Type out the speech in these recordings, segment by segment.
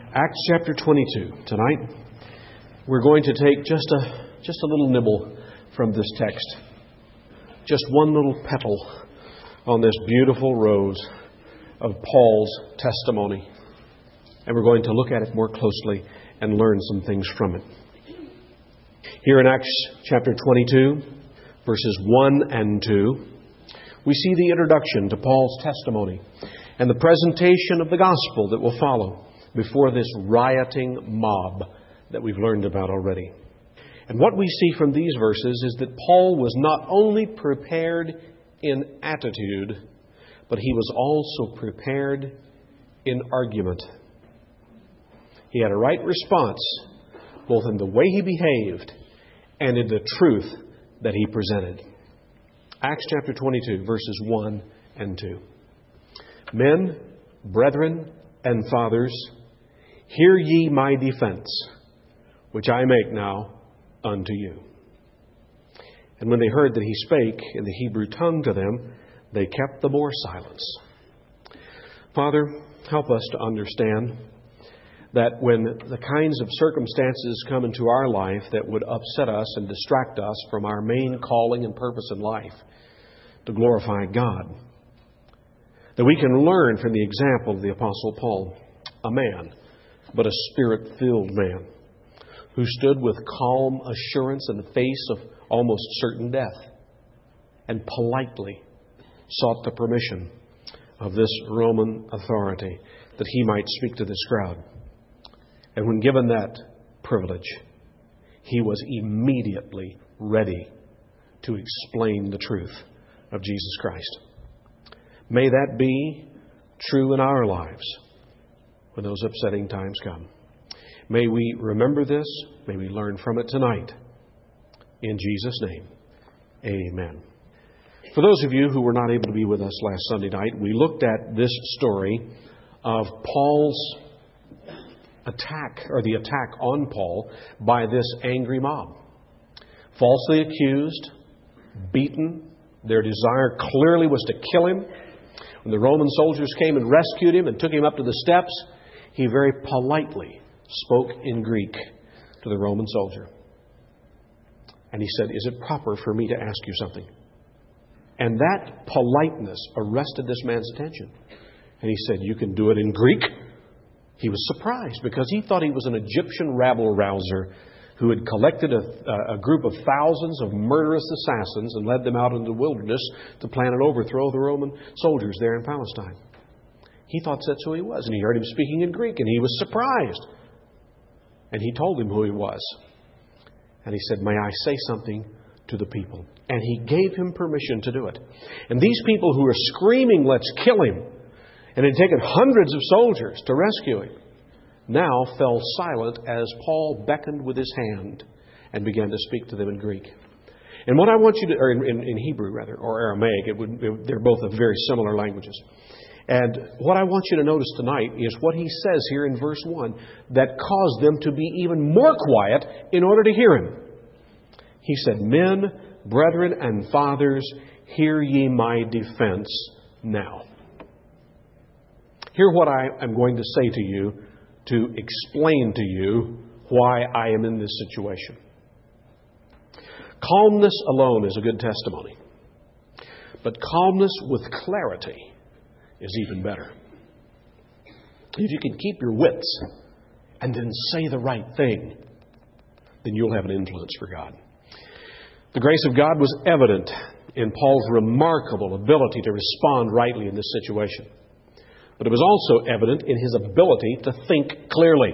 Acts chapter 22. Tonight, we're going to take just a little nibble from this text. Just one little petal on this beautiful rose of Paul's testimony. And we're going to look at it more closely and learn some things from it. Here in Acts chapter 22, verses 1 and 2, we see the introduction to Paul's testimony and the presentation of the gospel that will follow before this rioting mob that we've learned about already. And what we see from these verses is that Paul was not only prepared in attitude, but he was also prepared in argument. He had a right response, both in the way he behaved and in the truth that he presented. Acts chapter 22, verses 1 and 2. Men, brethren, and fathers, hear ye my defense, which I make now unto you. And when they heard that he spake in the Hebrew tongue to them, they kept the more silence. Father, help us to understand that when the kinds of circumstances come into our life that would upset us and distract us from our main calling and purpose in life, to glorify God, that we can learn from the example of the Apostle Paul, a man, but a Spirit-filled man, who stood with calm assurance in the face of almost certain death and politely sought the permission of this Roman authority that he might speak to this crowd. And when given that privilege, he was immediately ready to explain the truth of Jesus Christ. May that be true in our lives when those upsetting times come. May we remember this. May we learn from it tonight. In Jesus' name, amen. For those of you who were not able to be with us last Sunday night, we looked at this story of Paul's attack, or the attack on Paul by this angry mob. Falsely accused, beaten. Their desire clearly was to kill him. When the Roman soldiers came and rescued him and took him up to the steps, he very politely spoke in Greek to the Roman soldier. And he said, "Is it proper for me to ask you something?" And that politeness arrested this man's attention. And he said, "You can do it in Greek?" He was surprised because he thought he was an Egyptian rabble-rouser who had collected a group of thousands of murderous assassins and led them out into the wilderness to plan an overthrow of the Roman soldiers there in Palestine. He thought that's who he was, and he heard him speaking in Greek, and he was surprised. And he told him who he was. And he said, "May I say something to the people?" And he gave him permission to do it. And these people who were screaming, "Let's kill him," and had taken hundreds of soldiers to rescue him, now fell silent as Paul beckoned with his hand and began to speak to them in Greek. And what I want you to, or in Hebrew rather, or Aramaic, they're both of very similar languages. And what I want you to notice tonight is what he says here in verse 1 that caused them to be even more quiet in order to hear him. He said, "Men, brethren, and fathers, hear ye my defense now." Hear what I am going to say to you to explain to you why I am in this situation. Calmness alone is a good testimony. But calmness with clarity is even better. If you can keep your wits and then say the right thing, then you'll have an influence for God. The grace of God was evident in Paul's remarkable ability to respond rightly in this situation. But it was also evident in his ability to think clearly.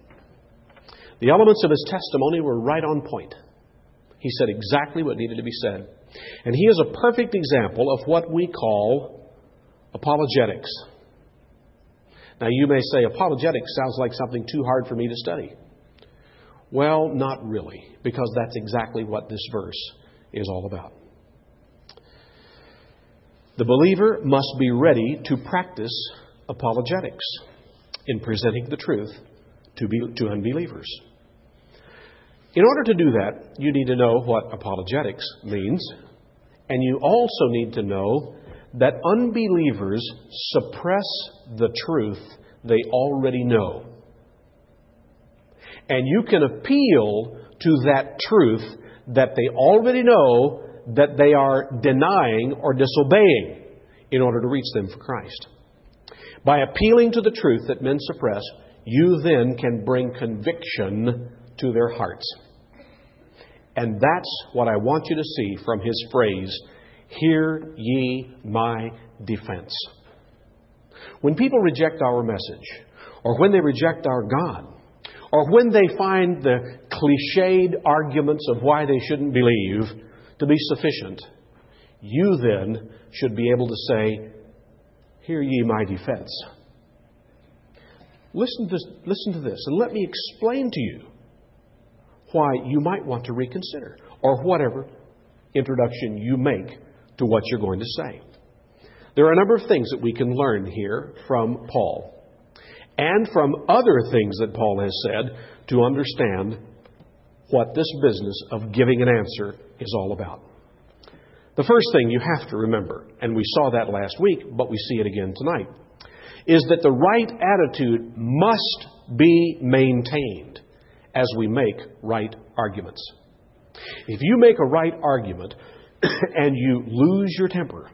The elements of his testimony were right on point. He said exactly what needed to be said. And he is a perfect example of what we call apologetics. Now you may say, apologetics sounds like something too hard for me to study. Well, not really, because that's exactly what this verse is all about. The believer must be ready to practice apologetics in presenting the truth to unbelievers. In order to do that, you need to know what apologetics means, and you also need to know that unbelievers suppress the truth they already know And you can appeal to that truth that they already know that they are denying or disobeying in order to reach them for Christ. By appealing to the truth that men suppress, you then can bring conviction to their hearts. And that's what I want you to see from his phrase, "Hear ye my defense." When people reject our message, or when they reject our God, or when they find the cliched arguments of why they shouldn't believe to be sufficient, you then should be able to say, "Hear ye my defense." Listen to this, and let me explain to you why you might want to reconsider, or whatever introduction you make to what you're going to say. There are a number of things that we can learn here from Paul, and from other things that Paul has said, to understand what this business of giving an answer is all about. The first thing you have to remember, and we saw that last week, but we see it again tonight, is that the right attitude must be maintained as we make right arguments. If you make a right argument and you lose your temper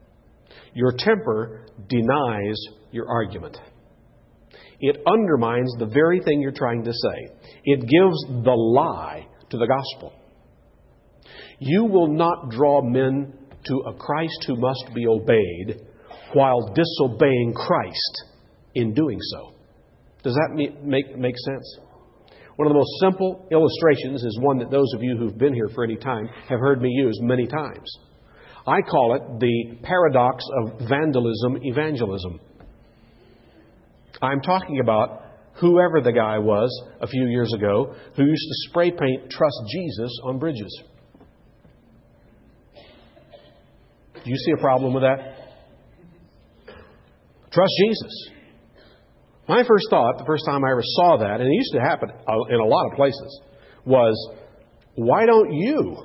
denies your argument. It undermines the very thing you're trying to say. It gives the lie to the gospel. You will not draw men to a Christ who must be obeyed while disobeying Christ in doing so. Does that make sense? One of the most simple illustrations is one that those of you who've been here for any time have heard me use many times. I call it the paradox of vandalism evangelism. I'm talking about whoever the guy was a few years ago who used to spray paint "Trust Jesus" on bridges. Do you see a problem with that? Trust Jesus. My first thought, the first time I ever saw that, and it used to happen in a lot of places, was, why don't you?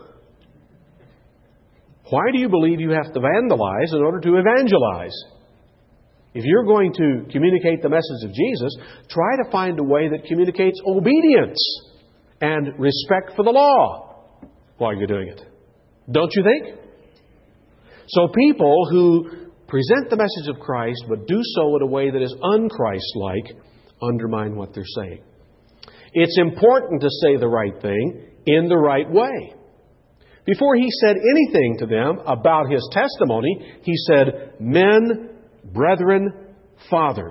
Why do you believe you have to vandalize in order to evangelize? If you're going to communicate the message of Jesus, try to find a way that communicates obedience and respect for the law while you're doing it. Don't you think? So people who present the message of Christ but do so in a way that is un-Christ-like undermine what they're saying. It's important to say the right thing in the right way. Before he said anything to them about his testimony, he said, "Men, brethren, fathers."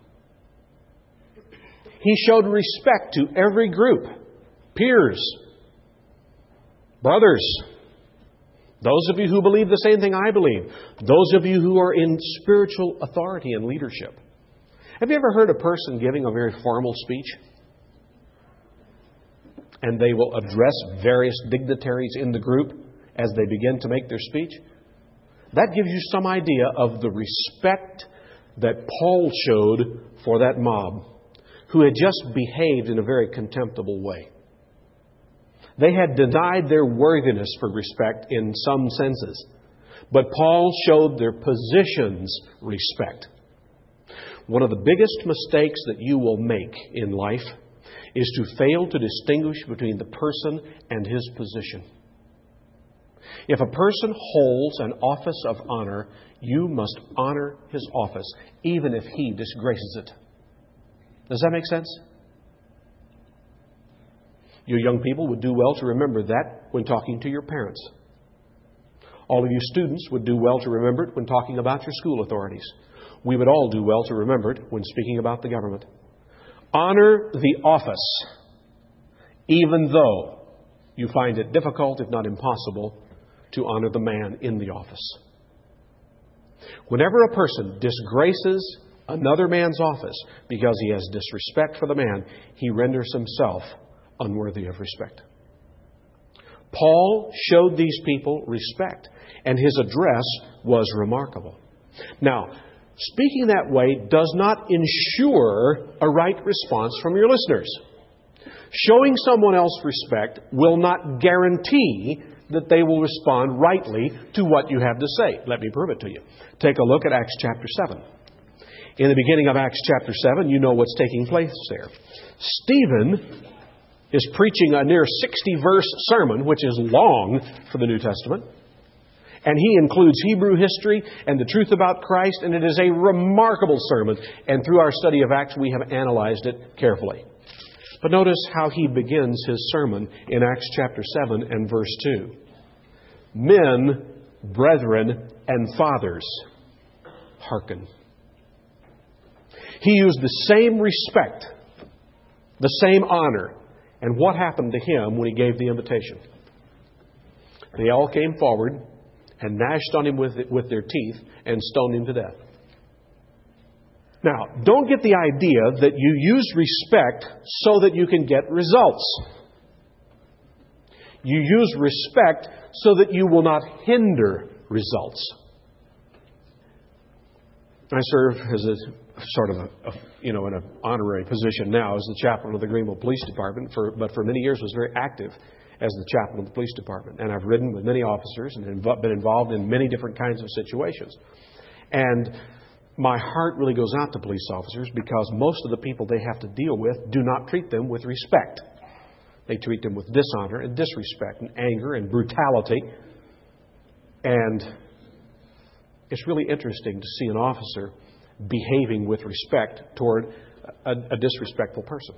He showed respect to every group, peers, brothers, those of you who believe the same thing I believe, those of you who are in spiritual authority and leadership. Have you ever heard a person giving a very formal speech? And they will address various dignitaries in the group as they begin to make their speech? That gives you some idea of the respect that Paul showed for that mob who had just behaved in a very contemptible way. They had denied their worthiness for respect in some senses. But Paul showed their positions respect. One of the biggest mistakes that you will make in life is to fail to distinguish between the person and his position. If a person holds an office of honor, you must honor his office, even if he disgraces it. Does that make sense? You young people would do well to remember that when talking to your parents. All of you students would do well to remember it when talking about your school authorities. We would all do well to remember it when speaking about the government. Honor the office, even though you find it difficult, if not impossible, to honor the man in the office. Whenever a person disgraces another man's office because he has disrespect for the man, he renders himself unworthy of respect. Paul showed these people respect, and his address was remarkable. Now, speaking that way does not ensure a right response from your listeners. Showing someone else respect will not guarantee that they will respond rightly to what you have to say. Let me prove it to you. Take a look at Acts chapter 7. In the beginning of Acts chapter 7, you know what's taking place there. Stephen is preaching a near 60-verse sermon, which is long for the New Testament. And he includes Hebrew history and the truth about Christ, and it is a remarkable sermon. And through our study of Acts, we have analyzed it carefully. But notice how he begins his sermon in Acts chapter 7 and verse 2. Men, brethren, and fathers, hearken. He used the same respect, the same honor. And what happened to him when he gave the invitation? They all came forward and gnashed on him with their teeth and stoned him to death. Now, don't get the idea that you use respect so that you can get results. You use respect so that you will not hinder results. I serve as a sort of in an honorary position now as the chaplain of the Greenville Police Department, but for many years was very active as the chaplain of the police department. And I've ridden with many officers and been involved in many different kinds of situations. And my heart really goes out to police officers because most of the people they have to deal with do not treat them with respect. They treat them with dishonor and disrespect and anger and brutality. And it's really interesting to see an officer behaving with respect toward a disrespectful person.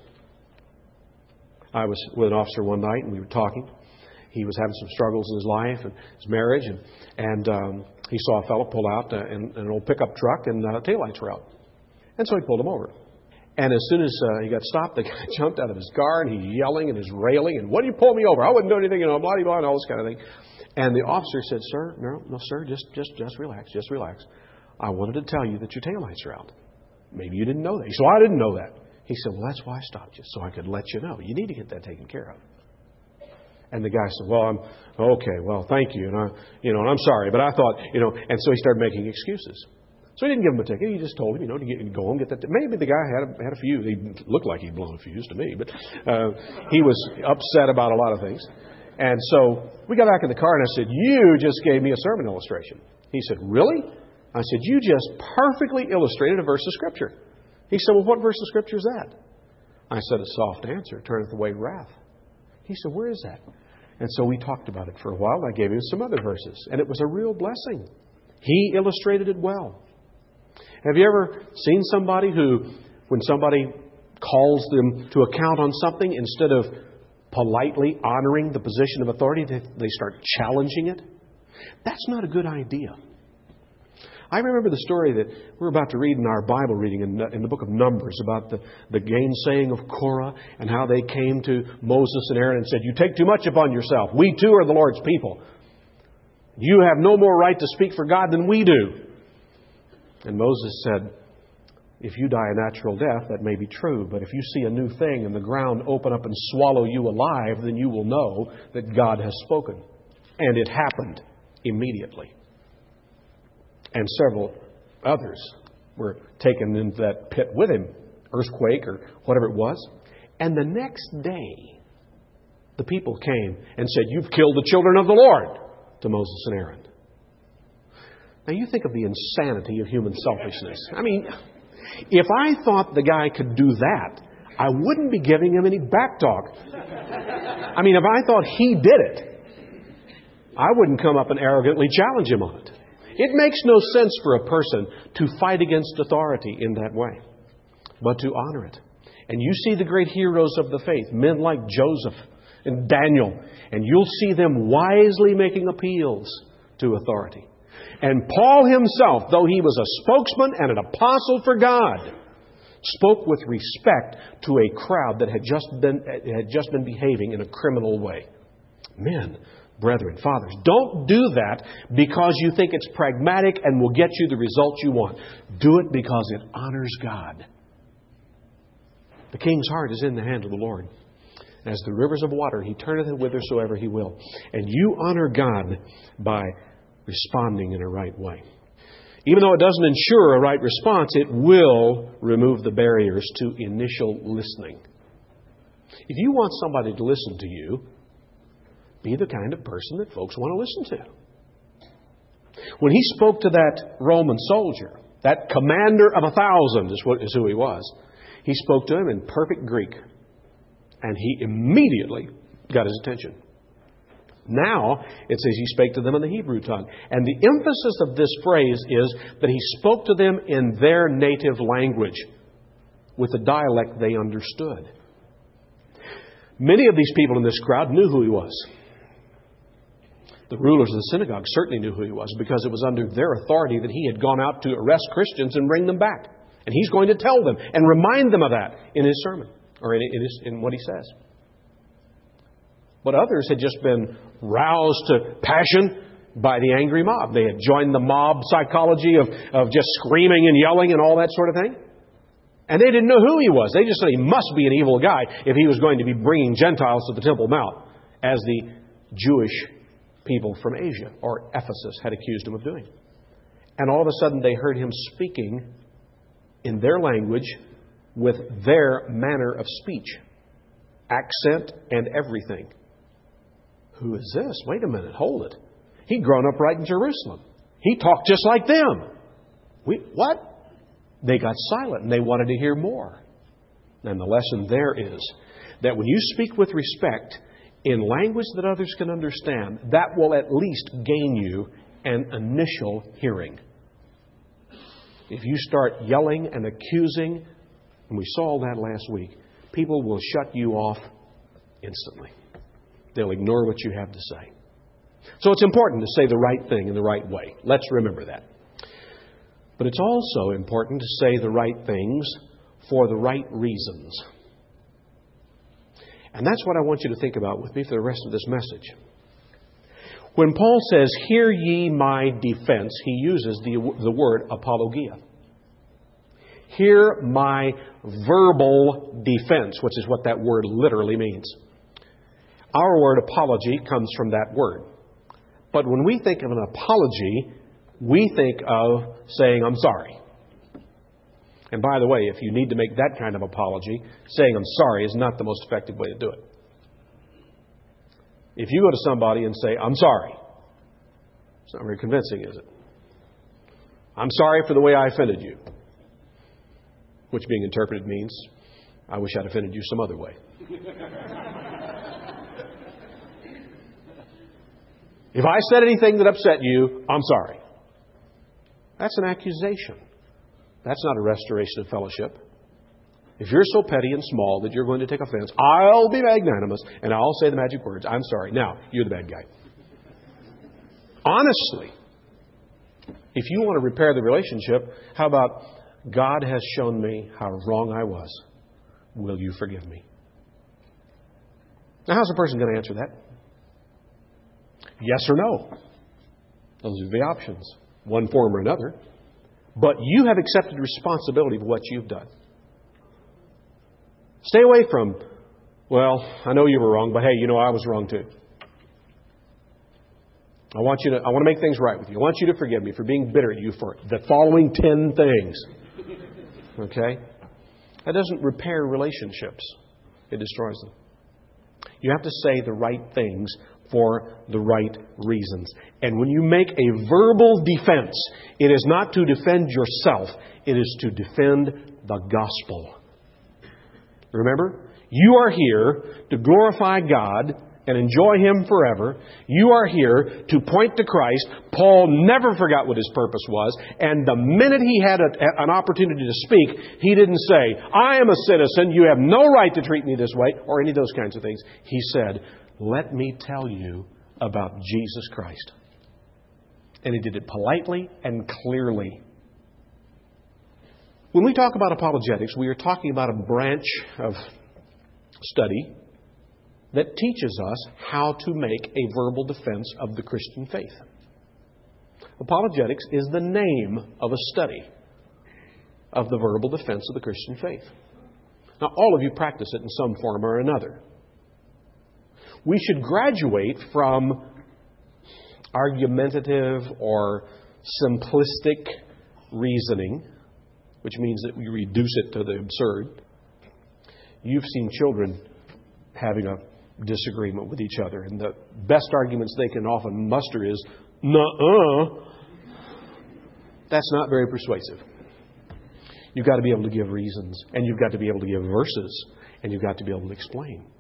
I was with an officer one night and we were talking. He was having some struggles in his life and his marriage, and he saw a fellow pull out in an old pickup truck and taillights were out. And so he pulled him over. And as soon as he got stopped, the guy jumped out of his car and he's yelling and he's railing and, "What do you pull me over? I wouldn't do anything, blah, blah, blah," and all this kind of thing. And the officer said, "Sir, no, sir, just relax, just relax. I wanted to tell you that your taillights are out. Maybe you didn't know that." He said, "Well, I didn't know that." He said, "Well, that's why I stopped you, so I could let you know. You need to get that taken care of." And the guy said, "Well, I'm okay. Well, thank you, and I'm sorry, but I thought, And so he started making excuses. So he didn't give him a ticket. He just told him, to go and get that. Maybe the guy had a fuse. He looked like he'd blown a fuse to me, but he was upset about a lot of things. And so we got back in the car, and I said, "You just gave me a sermon illustration." He said, "Really?" I said, "You just perfectly illustrated a verse of Scripture." He said, "Well, what verse of Scripture is that?" I said, "A soft answer turneth away wrath." He said, "Where is that?" And so we talked about it for a while. I gave him some other verses, and it was a real blessing. He illustrated it well. Have you ever seen somebody who, when somebody calls them to account on something, instead of politely honoring the position of authority, they start challenging it? That's not a good idea. I remember the story that we're about to read in our Bible reading in the book of Numbers about the gainsaying of Korah and how they came to Moses and Aaron and said, "You take too much upon yourself. We too are the Lord's people. You have no more right to speak for God than we do." And Moses said, "If you die a natural death, that may be true. But if you see a new thing and the ground open up and swallow you alive, then you will know that God has spoken." And it happened immediately. And several others were taken into that pit with him, earthquake or whatever it was. And the next day, the people came and said, "You've killed the children of the Lord," to Moses and Aaron. Now you think of the insanity of human selfishness. I mean, if I thought the guy could do that, I wouldn't be giving him any back talk. I mean, if I thought he did it, I wouldn't come up and arrogantly challenge him on it. It makes no sense for a person to fight against authority in that way, but to honor it. And you see the great heroes of the faith, men like Joseph and Daniel, and you'll see them wisely making appeals to authority. And Paul himself, though he was a spokesman and an apostle for God, spoke with respect to a crowd that had just been behaving in a criminal way. Men, brethren, fathers, don't do that because you think it's pragmatic and will get you the results you want. Do it because it honors God. The king's heart is in the hand of the Lord. As the rivers of water, He turneth it whithersoever He will. And you honor God by responding in a right way. Even though it doesn't ensure a right response, it will remove the barriers to initial listening. If you want somebody to listen to you, be the kind of person that folks want to listen to. When He spoke to that Roman soldier, that commander of 1,000 is who he was, He spoke to him in perfect Greek. And he immediately got his attention. Now, it says he spake to them in the Hebrew tongue. And the emphasis of this phrase is that he spoke to them in their native language, with a dialect they understood. Many of these people in this crowd knew who he was. The rulers of the synagogue certainly knew who he was, because it was under their authority that he had gone out to arrest Christians and bring them back. And he's going to tell them and remind them of that in his sermon, or in what he says. But others had just been roused to passion by the angry mob. They had joined the mob psychology of just screaming and yelling and all that sort of thing. And they didn't know who he was. They just said he must be an evil guy if he was going to be bringing Gentiles to the Temple Mount, as the Jewish people from Asia, or Ephesus, had accused him of doing. And all of a sudden they heard him speaking in their language with their manner of speech, accent and everything. Who is this? Wait a minute, hold it. He'd grown up right in Jerusalem. He talked just like them. What? They got silent and they wanted to hear more. And the lesson there is that when you speak with respect in language that others can understand, that will at least gain you an initial hearing. If you start yelling and accusing, and we saw that last week, people will shut you off instantly. They'll ignore what you have to say. So it's important to say the right thing in the right way. Let's remember that. But it's also important to say the right things for the right reasons. And that's what I want you to think about with me for the rest of this message. When Paul says, "Hear ye my defense," he uses the word apologia. Hear my verbal defense, which is what that word literally means. Our word apology comes from that word. But when we think of an apology, we think of saying, "I'm sorry." And by the way, if you need to make that kind of apology, saying "I'm sorry" is not the most effective way to do it. If you go to somebody and say, "I'm sorry," it's not very convincing, is it? "I'm sorry for the way I offended you," which being interpreted means, "I wish I'd offended you some other way." If I said anything that upset you, I'm sorry. That's an accusation. That's not a restoration of fellowship. If you're so petty and small that you're going to take offense, I'll be magnanimous and I'll say the magic words, "I'm sorry." Now, you're the bad guy. Honestly, if you want to repair the relationship, how about, "God has shown me how wrong I was. Will you forgive me?" Now, how's a person going to answer that? Yes or no. Those are the options, one form or another. But you have accepted responsibility for what you've done. Stay away from, "Well, I know you were wrong, but hey, I was wrong too. I want to make things right with you. I want you to forgive me for being bitter at you for the following 10 things." Okay? That doesn't repair relationships. It destroys them. You have to say the right things for the right reasons. And when you make a verbal defense, it is not to defend yourself. It is to defend the gospel. Remember, you are here to glorify God and enjoy Him forever. You are here to point to Christ. Paul never forgot what his purpose was. And the minute he had an opportunity to speak, he didn't say, "I am a citizen. You have no right to treat me this way," or any of those kinds of things. He said, "Let me tell you about Jesus Christ." And he did it politely and clearly. When we talk about apologetics, we are talking about a branch of study that teaches us how to make a verbal defense of the Christian faith. Apologetics is the name of a study of the verbal defense of the Christian faith. Now, all of you practice it in some form or another. We should graduate from argumentative or simplistic reasoning, which means that we reduce it to the absurd. You've seen children having a disagreement with each other, and the best arguments they can often muster is, "Nuh-uh." That's not very persuasive. You've got to be able to give reasons, and you've got to be able to give verses, and you've got to be able to explain.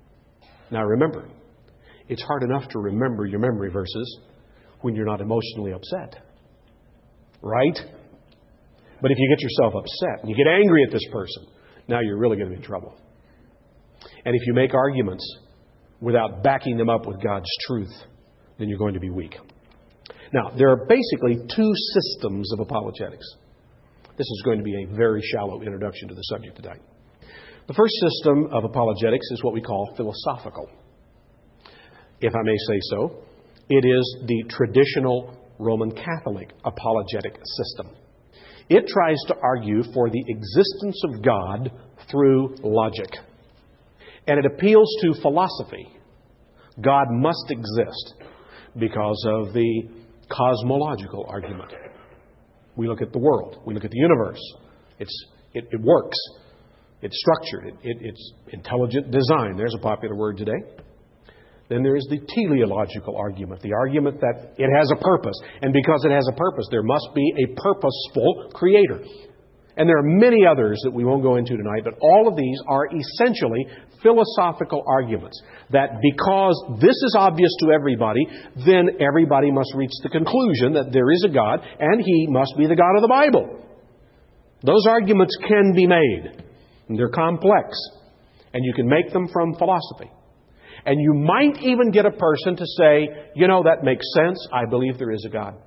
Now remember, it's hard enough to remember your memory verses when you're not emotionally upset. Right? But if you get yourself upset and you get angry at this person, now you're really going to be in trouble. And if you make arguments without backing them up with God's truth, then you're going to be weak. Now, there are basically two systems of apologetics. This is going to be a very shallow introduction to the subject today. The first system of apologetics is what we call philosophical. If I may say so, it is the traditional Roman Catholic apologetic system. It tries to argue for the existence of God through logic. And it appeals to philosophy. God must exist because of the cosmological argument. We look at the world. We look at the universe. It works. It's structured. It's intelligent design. There's a popular word today. Then there is the teleological argument, the argument that it has a purpose. And because it has a purpose, there must be a purposeful creator. And there are many others that we won't go into tonight, but all of these are essentially philosophical arguments. That because this is obvious to everybody, then everybody must reach the conclusion that there is a God, and He must be the God of the Bible. Those arguments can be made. And they're complex. And you can make them from philosophy. And you might even get a person to say, that makes sense. I believe there is a God.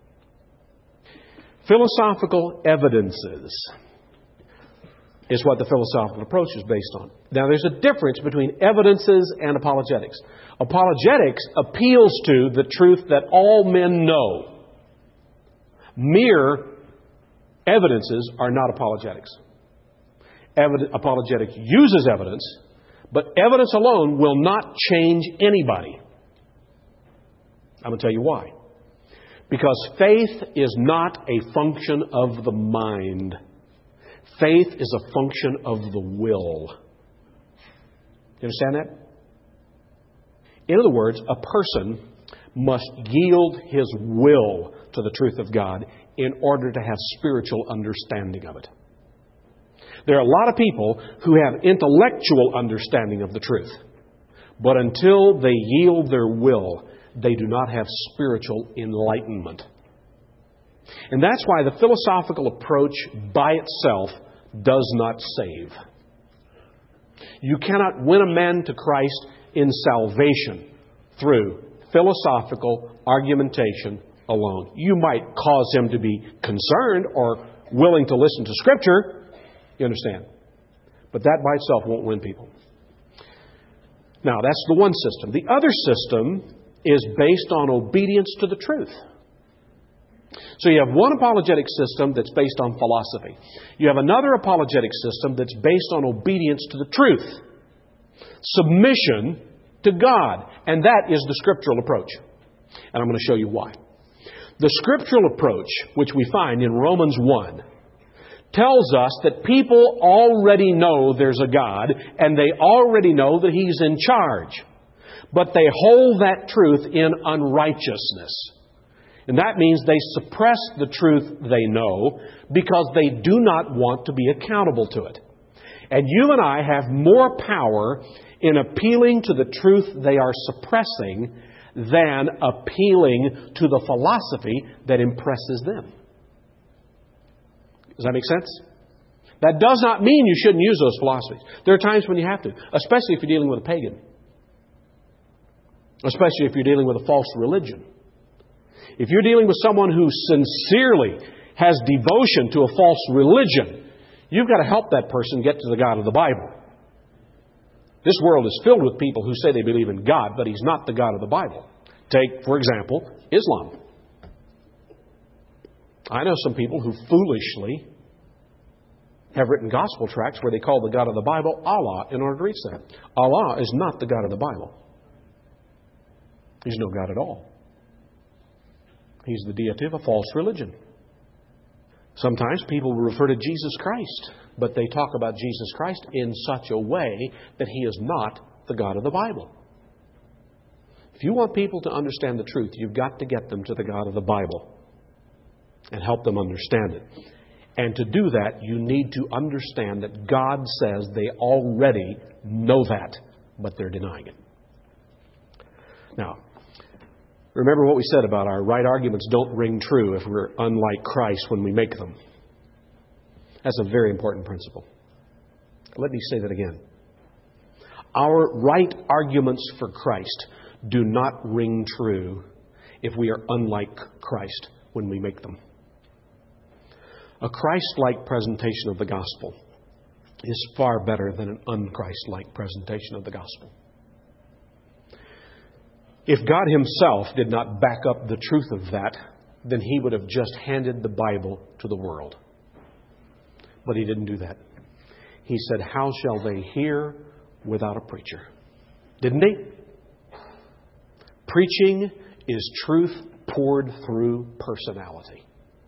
Philosophical evidences is what the philosophical approach is based on. Now, there's a difference between evidences and apologetics. Apologetics appeals to the truth that all men know. Mere evidences are not apologetics. Apologetics uses evidence, but evidence alone will not change anybody. I'm going to tell you why. Because faith is not a function of the mind. Faith is a function of the will. You understand that? In other words, a person must yield his will to the truth of God in order to have spiritual understanding of it. There are a lot of people who have intellectual understanding of the truth. But until they yield their will, they do not have spiritual enlightenment. And that's why the philosophical approach by itself does not save. You cannot win a man to Christ in salvation through philosophical argumentation alone. You might cause him to be concerned or willing to listen to Scripture. You understand? But that by itself won't win people. Now, that's the one system. The other system is based on obedience to the truth. So you have one apologetic system that's based on philosophy. You have another apologetic system that's based on obedience to the truth. Submission to God. And that is the scriptural approach. And I'm going to show you why. The scriptural approach, which we find in Romans 1, tells us that people already know there's a God and they already know that He's in charge. But they hold that truth in unrighteousness. And that means they suppress the truth they know because they do not want to be accountable to it. And you and I have more power in appealing to the truth they are suppressing than appealing to the philosophy that impresses them. Does that make sense? That does not mean you shouldn't use those philosophies. There are times when you have to, especially if you're dealing with a pagan. Especially if you're dealing with a false religion. If you're dealing with someone who sincerely has devotion to a false religion, you've got to help that person get to the God of the Bible. This world is filled with people who say they believe in God, but He's not the God of the Bible. Take, for example, Islam. I know some people who foolishly have written gospel tracts where they call the God of the Bible Allah in order to reach that. Allah is not the God of the Bible. He's no God at all. He's the deity of a false religion. Sometimes people will refer to Jesus Christ, but they talk about Jesus Christ in such a way that He is not the God of the Bible. If you want people to understand the truth, you've got to get them to the God of the Bible and help them understand it. And to do that, you need to understand that God says they already know that, but they're denying it. Now, remember what we said about our right arguments don't ring true if we're unlike Christ when we make them. That's a very important principle. Let me say that again. Our right arguments for Christ do not ring true if we are unlike Christ when we make them. A Christ-like presentation of the gospel is far better than an un-Christ-like presentation of the gospel. If God Himself did not back up the truth of that, then He would have just handed the Bible to the world. But He didn't do that. He said, "How shall they hear without a preacher?" Didn't He? Preaching is truth poured through personality.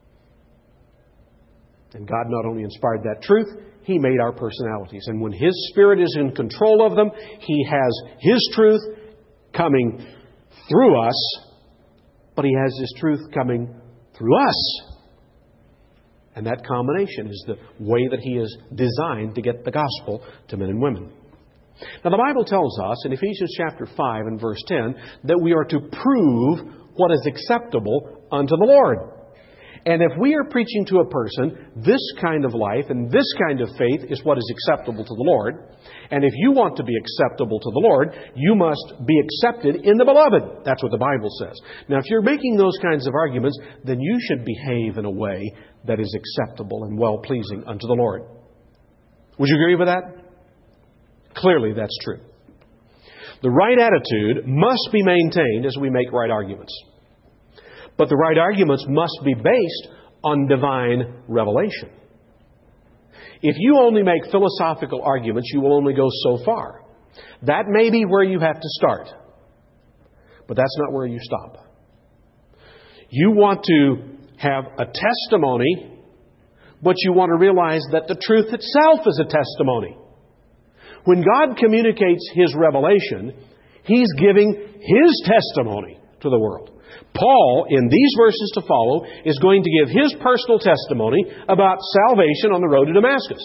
And God not only inspired that truth, He made our personalities. And when His Spirit is in control of them, He has His truth coming through us, but He has His truth coming through us. And that combination is the way that He has designed to get the gospel to men and women. Now, the Bible tells us in Ephesians chapter 5 and verse 10 that we are to prove what is acceptable unto the Lord. And if we are preaching to a person, this kind of life and this kind of faith is what is acceptable to the Lord. And if you want to be acceptable to the Lord, you must be accepted in the Beloved. That's what the Bible says. Now, if you're making those kinds of arguments, then you should behave in a way that is acceptable and well-pleasing unto the Lord. Would you agree with that? Clearly, that's true. The right attitude must be maintained as we make right arguments. But the right arguments must be based on divine revelation. If you only make philosophical arguments, you will only go so far. That may be where you have to start. But that's not where you stop. You want to have a testimony, but you want to realize that the truth itself is a testimony. When God communicates His revelation, He's giving His testimony to the world. Paul, in these verses to follow, is going to give his personal testimony about salvation on the road to Damascus.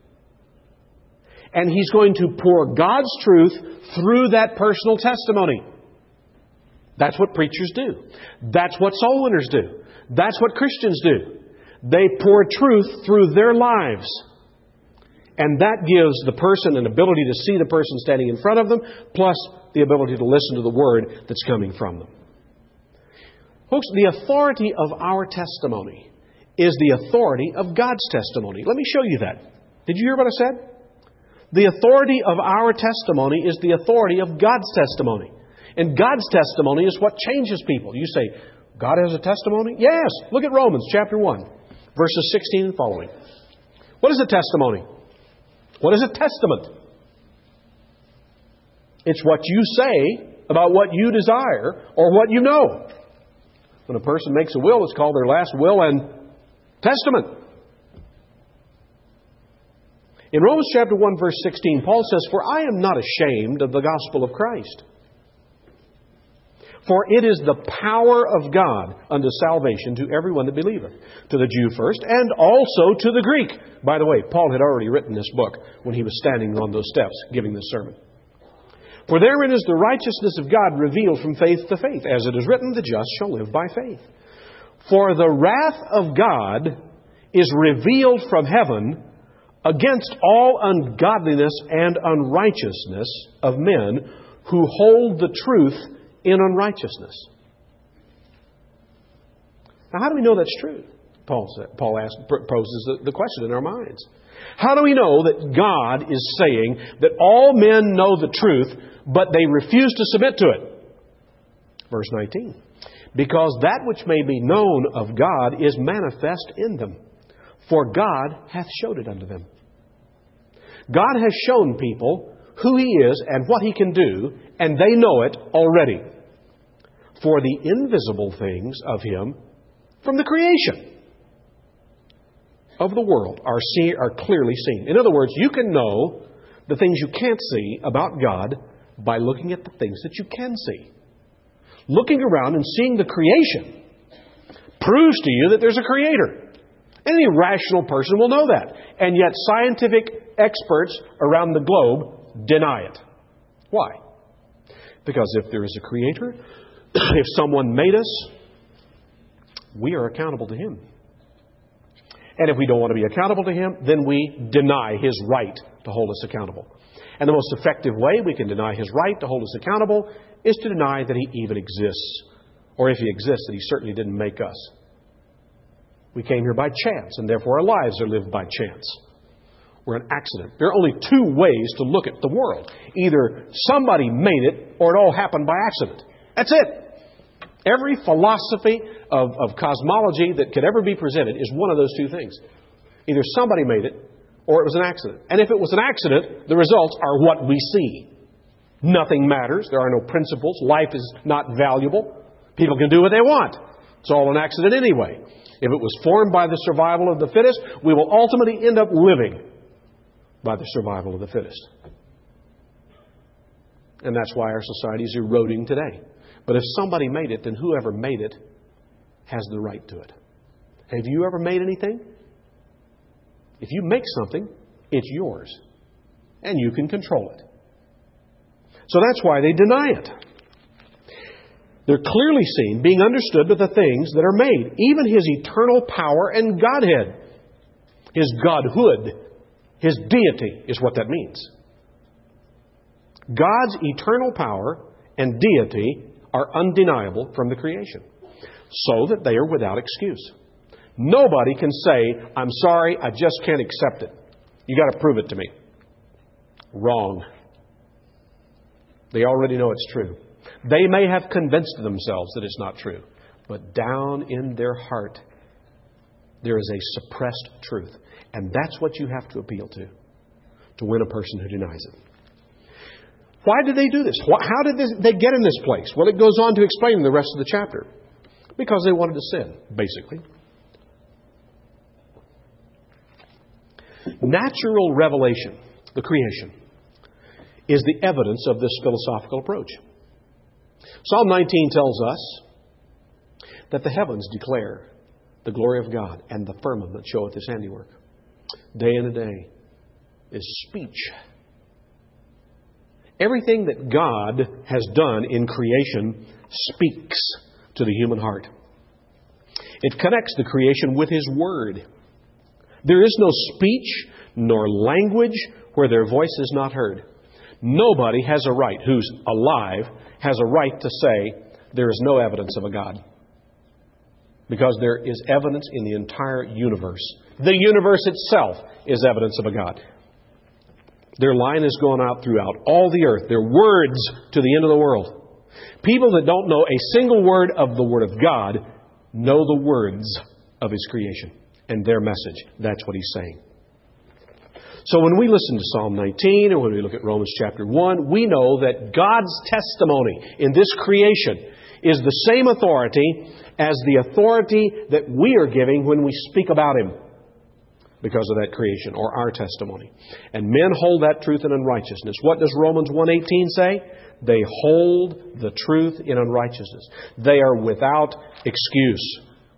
And he's going to pour God's truth through that personal testimony. That's what preachers do. That's what soul winners do. That's what Christians do. They pour truth through their lives. And that gives the person an ability to see the person standing in front of them, plus the ability to listen to the word that's coming from them. Folks, the authority of our testimony is the authority of God's testimony. Let me show you that. Did you hear what I said? The authority of our testimony is the authority of God's testimony. And God's testimony is what changes people. You say, God has a testimony? Yes. Look at Romans chapter 1, verses 16 and following. What is a testimony? What is a testament? It's what you say about what you desire or what you know. When a person makes a will, it's called their last will and testament. In Romans chapter 1, verse 16, Paul says, "For I am not ashamed of the gospel of Christ. For it is the power of God unto salvation to everyone that believeth, to the Jew first, and also to the Greek." By the way, Paul had already written this book when he was standing on those steps giving this sermon. "For therein is the righteousness of God revealed from faith to faith, as it is written, the just shall live by faith. For the wrath of God is revealed from heaven against all ungodliness and unrighteousness of men who hold the truth in unrighteousness." Now, how do we know that's true? Paul poses the question in our minds. How do we know that God is saying that all men know the truth, but they refuse to submit to it? Verse 19. "Because that which may be known of God is manifest in them, for God hath showed it unto them." God has shown people who He is and what He can do, and they know it already. For the invisible things of Him from the creation of the world are clearly seen. In other words, you can know the things you can't see about God by looking at the things that you can see. Looking around and seeing the creation proves to you that there's a Creator. Any rational person will know that. And yet scientific experts around the globe deny it. Why? Because if there is a Creator, if someone made us, we are accountable to Him. And if we don't want to be accountable to Him, then we deny His right to hold us accountable. And the most effective way we can deny His right to hold us accountable is to deny that He even exists. Or if He exists, that He certainly didn't make us. We came here by chance, and therefore our lives are lived by chance. We're an accident. There are only two ways to look at the world. Either somebody made it, or it all happened by accident. That's it. Every philosophy of cosmology that could ever be presented is one of those two things. Either somebody made it, or it was an accident. And if it was an accident, the results are what we see. Nothing matters. There are no principles. Life is not valuable. People can do what they want. It's all an accident anyway. If it was formed by the survival of the fittest, we will ultimately end up living by the survival of the fittest. And that's why our society is eroding today. But if somebody made it, then whoever made it has the right to it. Have you ever made anything? If you make something, it's yours. And you can control it. So that's why they deny it. They're clearly seen, being understood by the things that are made. Even His eternal power and Godhead. His Godhood. His deity is what that means. God's eternal power and deity are undeniable from the creation, so that they are without excuse. Nobody can say, I'm sorry, I just can't accept it. You got to prove it to me. Wrong. They already know it's true. They may have convinced themselves that it's not true, but down in their heart, there is a suppressed truth. And that's what you have to appeal to win a person who denies it. Why did they do this? How did they get in this place? Well, it goes on to explain in the rest of the chapter. Because they wanted to sin, basically. Natural revelation, the creation, is the evidence of this philosophical approach. Psalm 19 tells us that the heavens declare the glory of God, and the firmament showeth His handiwork. Day and a day is speech. Everything that God has done in creation speaks to the human heart. It connects the creation with His Word. There is no speech nor language where their voice is not heard. Nobody has a right, who's alive, has a right to say there is no evidence of a God. Because there is evidence in the entire universe. The universe itself is evidence of a God. Their line has gone out throughout all the earth. Their words to the end of the world. People that don't know a single word of the Word of God know the words of His creation and their message. That's what He's saying. So when we listen to Psalm 19 or when we look at Romans chapter 1, we know that God's testimony in this creation is the same authority as the authority that we are giving when we speak about Him because of that creation or our testimony. And men hold that truth in unrighteousness. What does Romans 1:18 say? They hold the truth in unrighteousness. They are without excuse.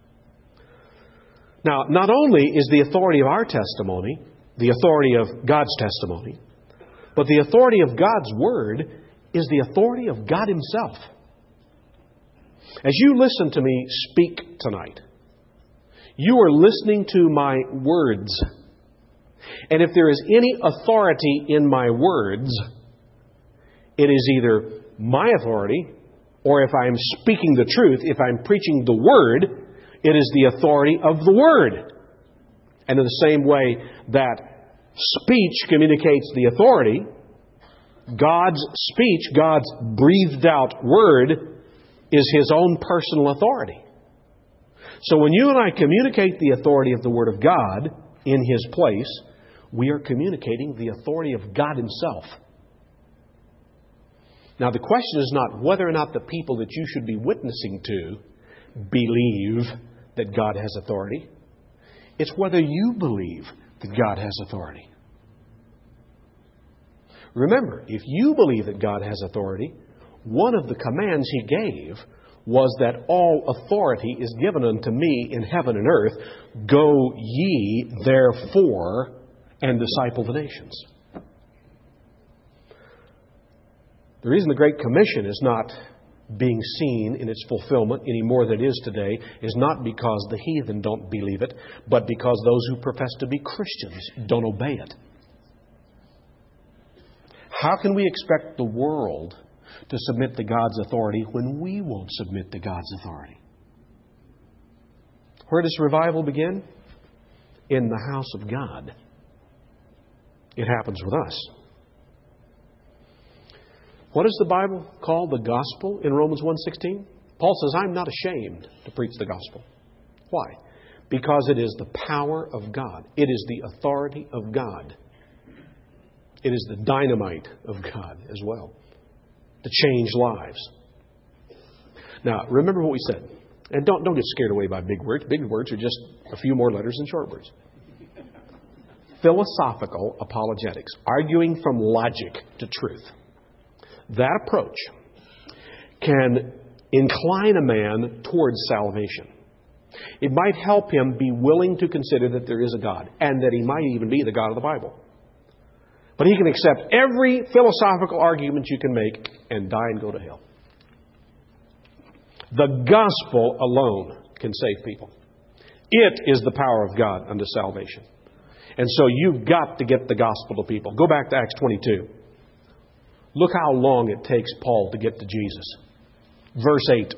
Now, not only is the authority of our testimony the authority of God's testimony, but the authority of God's Word is the authority of God Himself. As you listen to me speak tonight, you are listening to my words. And if there is any authority in my words, it is either my authority, or if I'm speaking the truth, if I'm preaching the Word, it is the authority of the Word. And in the same way that speech communicates the authority, God's speech, God's breathed out Word, is His own personal authority. So when you and I communicate the authority of the Word of God in His place, we are communicating the authority of God Himself. Now the question is not whether or not the people that you should be witnessing to believe that God has authority. It's whether you believe that God has authority. Remember, if you believe that God has authority, one of the commands He gave was that all authority is given unto me in heaven and earth. Go ye therefore and disciple the nations. The reason the Great Commission is not being seen in its fulfillment any more than it is today is not because the heathen don't believe it, but because those who profess to be Christians don't obey it. How can we expect the world to submit to God's authority when we won't submit to God's authority? Where does revival begin? In the house of God. It happens with us. What does the Bible call the gospel in Romans 1:16? Paul says, I'm not ashamed to preach the gospel. Why? Because it is the power of God. It is the authority of God. It is the dynamite of God as well to change lives. Now, remember what we said. And don't get scared away by big words. Big words are just a few more letters than short words. Philosophical apologetics, arguing from logic to truth. That approach can incline a man towards salvation. It might help him be willing to consider that there is a God and that He might even be the God of the Bible. But he can accept every philosophical argument you can make and die and go to hell. The gospel alone can save people. It is the power of God unto salvation. And so you've got to get the gospel to people. Go back to Acts 22. Look how long it takes Paul to get to Jesus. Verse 8.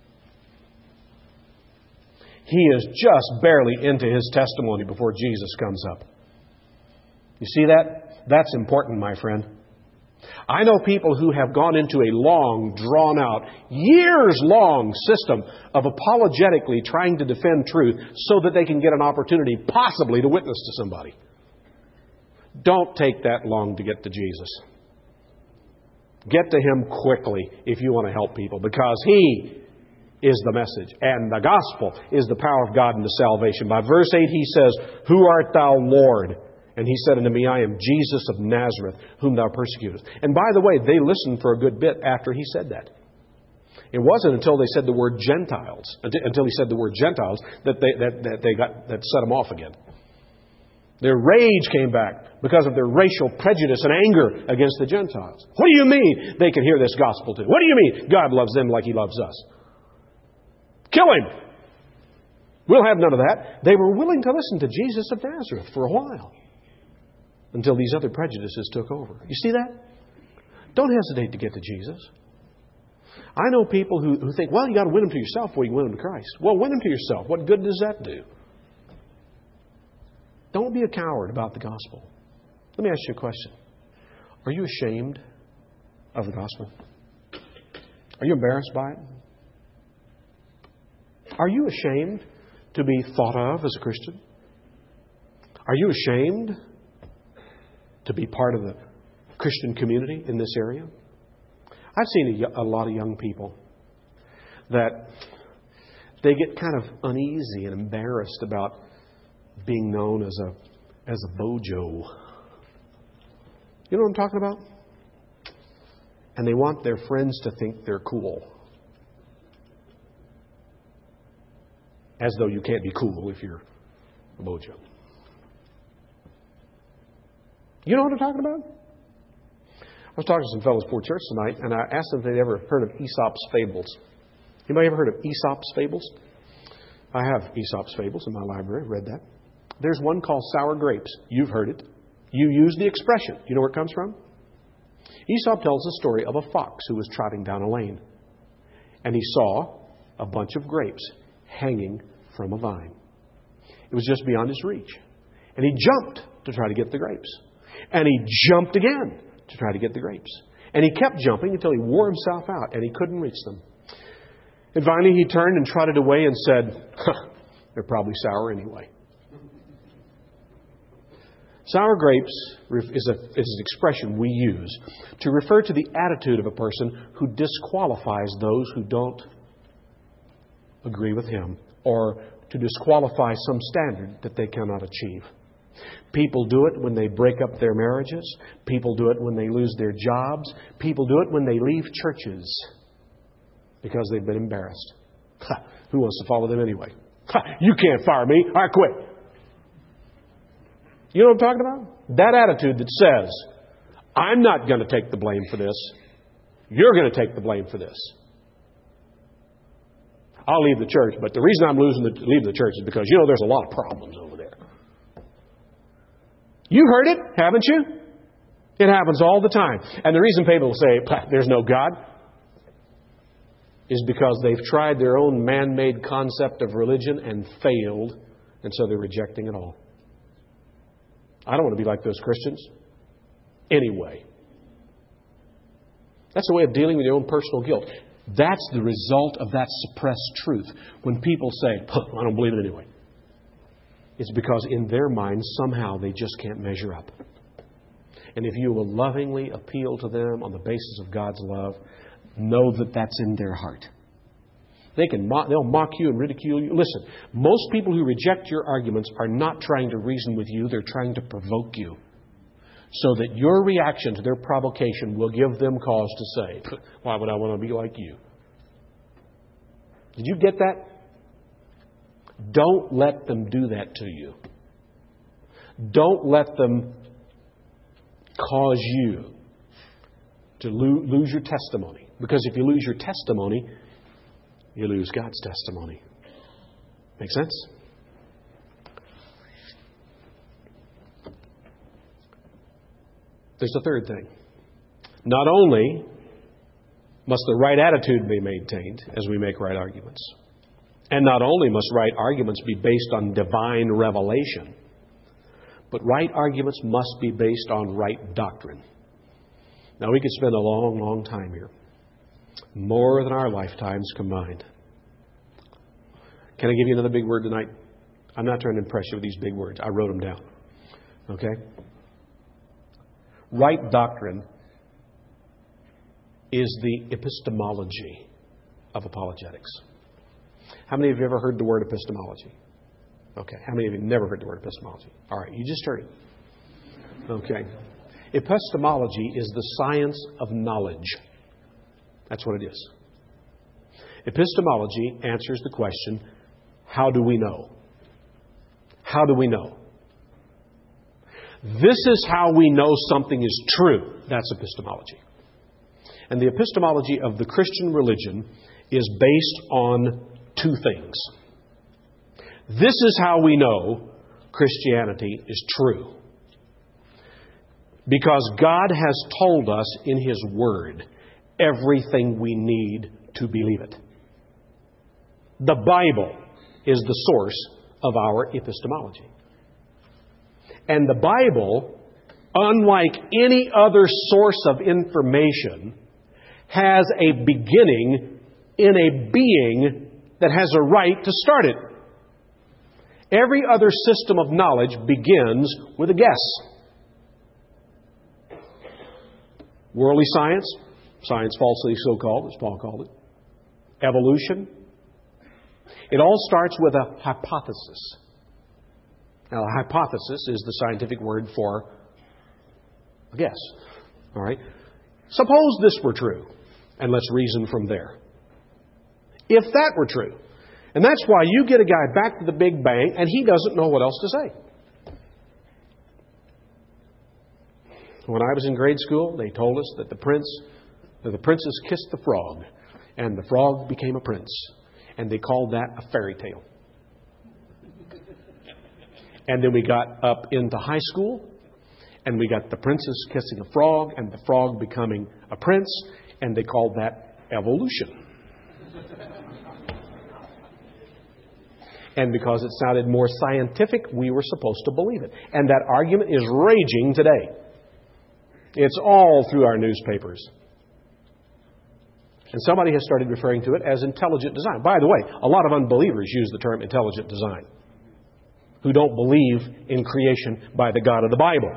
He is just barely into his testimony before Jesus comes up. You see that? That's important, my friend. I know people who have gone into a long, drawn-out, years-long system of apologetically trying to defend truth so that they can get an opportunity possibly to witness to somebody. Don't take that long to get to Jesus. Get to Him quickly if you want to help people, because He is the message, and the gospel is the power of God unto salvation. By verse 8 he says, Who art thou, Lord? And he said unto me, I am Jesus of Nazareth, whom thou persecutest. And by the way, they listened for a good bit after he said that. It wasn't until they said the word Gentiles, until he said the word Gentiles, that set them off again. Their rage came back because of their racial prejudice and anger against the Gentiles. What do you mean they can hear this gospel too? What do you mean God loves them like He loves us? Kill Him! We'll have none of that. They were willing to listen to Jesus of Nazareth for a while until these other prejudices took over. You see that? Don't hesitate to get to Jesus. I know people who think, well, you got to win them to yourself before you win them to Christ. Well, win them to yourself. What good does that do? Don't be a coward about the gospel. Let me ask you a question. Are you ashamed of the gospel? Are you embarrassed by it? Are you ashamed to be thought of as a Christian? Are you ashamed to be part of the Christian community in this area? I've seen a lot of young people that they get kind of uneasy and embarrassed about being known as a bojo. You know what I'm talking about? And they want their friends to think they're cool. As though you can't be cool if you're a bojo. You know what I'm talking about? I was talking to some fellows before church tonight, and I asked them if they'd ever heard of Aesop's Fables. Anybody ever heard of Aesop's Fables? I have Aesop's Fables in my library. I've read that. There's one called Sour Grapes. You've heard it. You use the expression. You know where it comes from? Aesop tells the story of a fox who was trotting down a lane. And he saw a bunch of grapes hanging from a vine. It was just beyond his reach. And he jumped to try to get the grapes. And he jumped again to try to get the grapes. And he kept jumping until he wore himself out and he couldn't reach them. And finally he turned and trotted away and said, they're probably sour anyway. Sour grapes is an expression we use to refer to the attitude of a person who disqualifies those who don't agree with him, or to disqualify some standard that they cannot achieve. People do it when they break up their marriages. People do it when they lose their jobs. People do it when they leave churches because they've been embarrassed. Who wants to follow them anyway? You can't fire me. I quit. You know what I'm talking about? That attitude that says, I'm not going to take the blame for this. You're going to take the blame for this. I'll leave the church, but the reason I'm leaving the church is because, there's a lot of problems over there. You heard it, haven't you? It happens all the time. And the reason people say, there's no God, is because they've tried their own man-made concept of religion and failed, and so they're rejecting it all. I don't want to be like those Christians. Anyway. That's a way of dealing with your own personal guilt. That's the result of that suppressed truth. When people say, I don't believe it anyway. It's because in their minds, somehow they just can't measure up. And if you will lovingly appeal to them on the basis of God's love, know that that's in their heart. They'll mock you and ridicule you. Listen, most people who reject your arguments are not trying to reason with you. They're trying to provoke you, so that your reaction to their provocation will give them cause to say, why would I want to be like you? Did you get that? Don't let them do that to you. Don't let them cause you to lose your testimony. Because if you lose your testimony, you lose God's testimony. Make sense? There's a third thing. Not only must the right attitude be maintained as we make right arguments, and not only must right arguments be based on divine revelation, but right arguments must be based on right doctrine. Now, we could spend a long, long time here. More than our lifetimes combined. Can I give you another big word tonight? I'm not trying to impress you with these big words. I wrote them down. Okay? Right doctrine is the epistemology of apologetics. How many of you ever heard the word epistemology? Okay. How many of you never heard the word epistemology? All right. You just heard it. Okay. Epistemology is the science of knowledge. That's what it is. Epistemology answers the question, how do we know? How do we know? This is how we know something is true. That's epistemology. And the epistemology of the Christian religion is based on two things. This is how we know Christianity is true. Because God has told us in His Word everything we need to believe it. The Bible is the source of our epistemology. And the Bible, unlike any other source of information, has a beginning in a being that has a right to start it. Every other system of knowledge begins with a guess. Worldly science, science falsely so called, as Paul called it. Evolution. It all starts with a hypothesis. Now, a hypothesis is the scientific word for a guess. All right? Suppose this were true, and let's reason from there. If that were true, and that's why you get a guy back to the Big Bang, and he doesn't know what else to say. When I was in grade school, they told us that the princess kissed the frog, and the frog became a prince. And they called that a fairy tale. And then we got up into high school, and we got the princess kissing a frog, and the frog becoming a prince, and they called that evolution. And because it sounded more scientific, we were supposed to believe it. And that argument is raging today. It's all through our newspapers. And somebody has started referring to it as intelligent design. By the way, a lot of unbelievers use the term intelligent design, who don't believe in creation by the God of the Bible.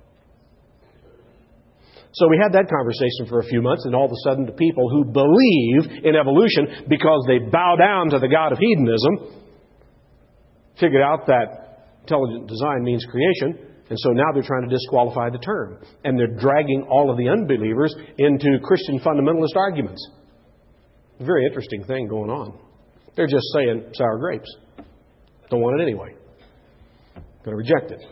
So we had that conversation for a few months, and all of a sudden the people who believe in evolution because they bow down to the God of hedonism figured out that intelligent design means creation, and so now they're trying to disqualify the term. And they're dragging all of the unbelievers into Christian fundamentalist arguments. Very interesting thing going on. They're just saying sour grapes. Don't want it anyway. Going to reject it.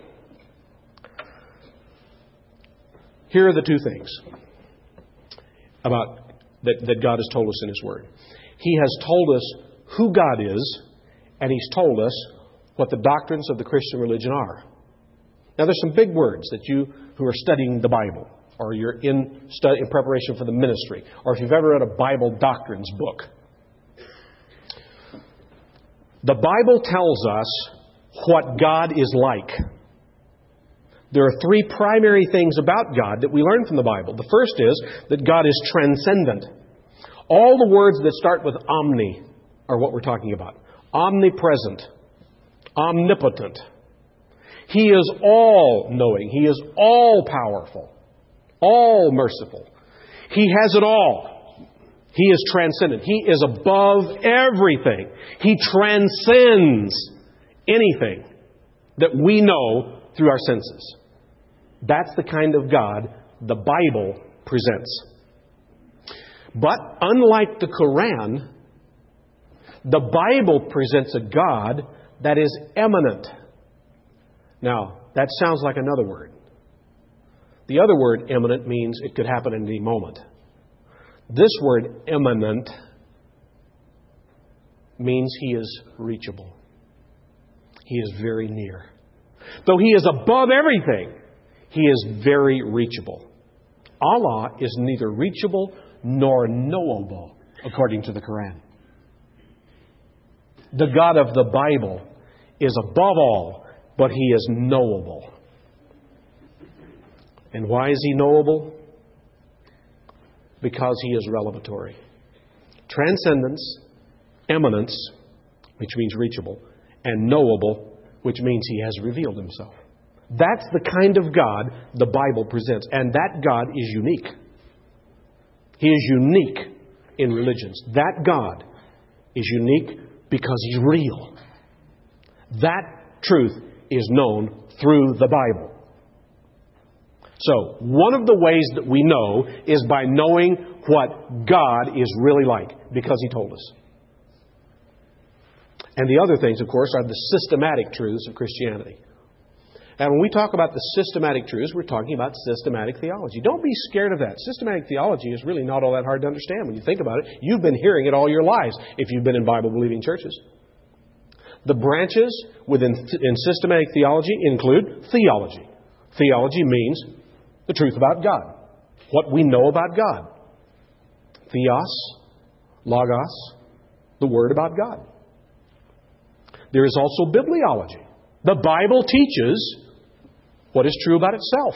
Here are the two things about that God has told us in His Word. He has told us who God is, and He's told us what the doctrines of the Christian religion are. Now, there's some big words that you who are studying the Bible, or you're in preparation for the ministry, or if you've ever read a Bible doctrines book. The Bible tells us what God is like. There are three primary things about God that we learn from the Bible. The first is that God is transcendent. All the words that start with omni are what we're talking about. Omnipresent, omnipotent. He is all-knowing. He is all-powerful, all-merciful. He has it all. He is transcendent. He is above everything. He transcends anything that we know through our senses. That's the kind of God the Bible presents. But unlike the Quran, the Bible presents a God that is eminent. Now, that sounds like another word. The other word, eminent, means it could happen at any moment. This word, eminent, means He is reachable. He is very near. Though He is above everything, He is very reachable. Allah is neither reachable nor knowable, according to the Quran. The God of the Bible is above all, but He is knowable. And why is He knowable? Because He is revelatory. Transcendence, eminence, which means reachable, and knowable, which means He has revealed Himself. That's the kind of God the Bible presents. And that God is unique. He is unique in religions. That God is unique because He's real. That truth is known through the Bible. So, one of the ways that we know is by knowing what God is really like, because He told us. And the other things, of course, are the systematic truths of Christianity. And when we talk about the systematic truths, we're talking about systematic theology. Don't be scared of that. Systematic theology is really not all that hard to understand when you think about it. You've been hearing it all your lives if you've been in Bible-believing churches. The branches in systematic theology include theology. Theology means the truth about God, what we know about God. Theos, logos, the Word about God. There is also bibliology. The Bible teaches what is true about itself.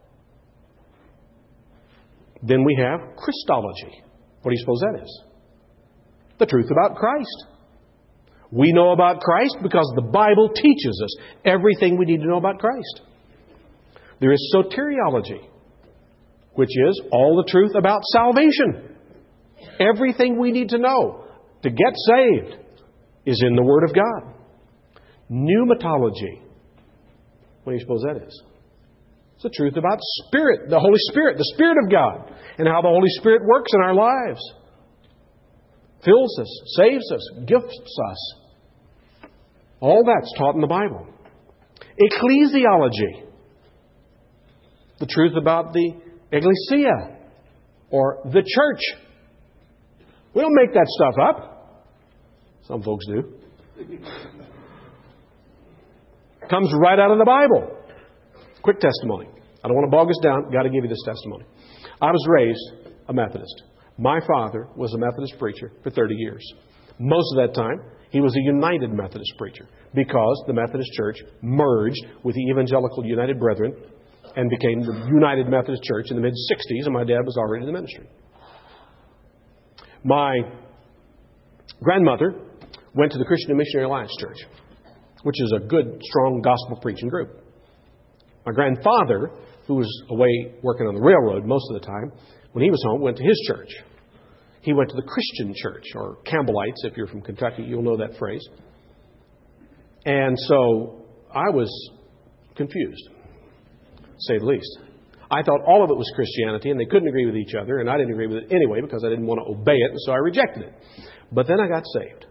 Then we have Christology. What do you suppose that is? The truth about Christ. We know about Christ because the Bible teaches us everything we need to know about Christ. There is soteriology, which is all the truth about salvation. Everything we need to know to get saved is in the Word of God. Pneumatology. What do you suppose that is? It's the truth about Spirit, the Holy Spirit, the Spirit of God, and how the Holy Spirit works in our lives. Fills us, saves us, gifts us. All that's taught in the Bible. Ecclesiology. The truth about the ecclesia, or the church. We don't make that stuff up. Some folks do. Comes right out of the Bible. Quick testimony. I don't want to bog us down. Got to give you this testimony. I was raised a Methodist. My father was a Methodist preacher for 30 years. Most of that time, he was a United Methodist preacher because the Methodist Church merged with the Evangelical United Brethren and became the United Methodist Church in the mid-60s, and my dad was already in the ministry. My grandmother went to the Christian Missionary Alliance Church, which is a good, strong gospel preaching group. My grandfather, who was away working on the railroad most of the time, when he was home, went to his church. He went to the Christian church, or Campbellites. If you're from Kentucky, you'll know that phrase. And so I was confused, to say the least. I thought all of it was Christianity, and they couldn't agree with each other, and I didn't agree with it anyway because I didn't want to obey it, and so I rejected it. But then I got saved.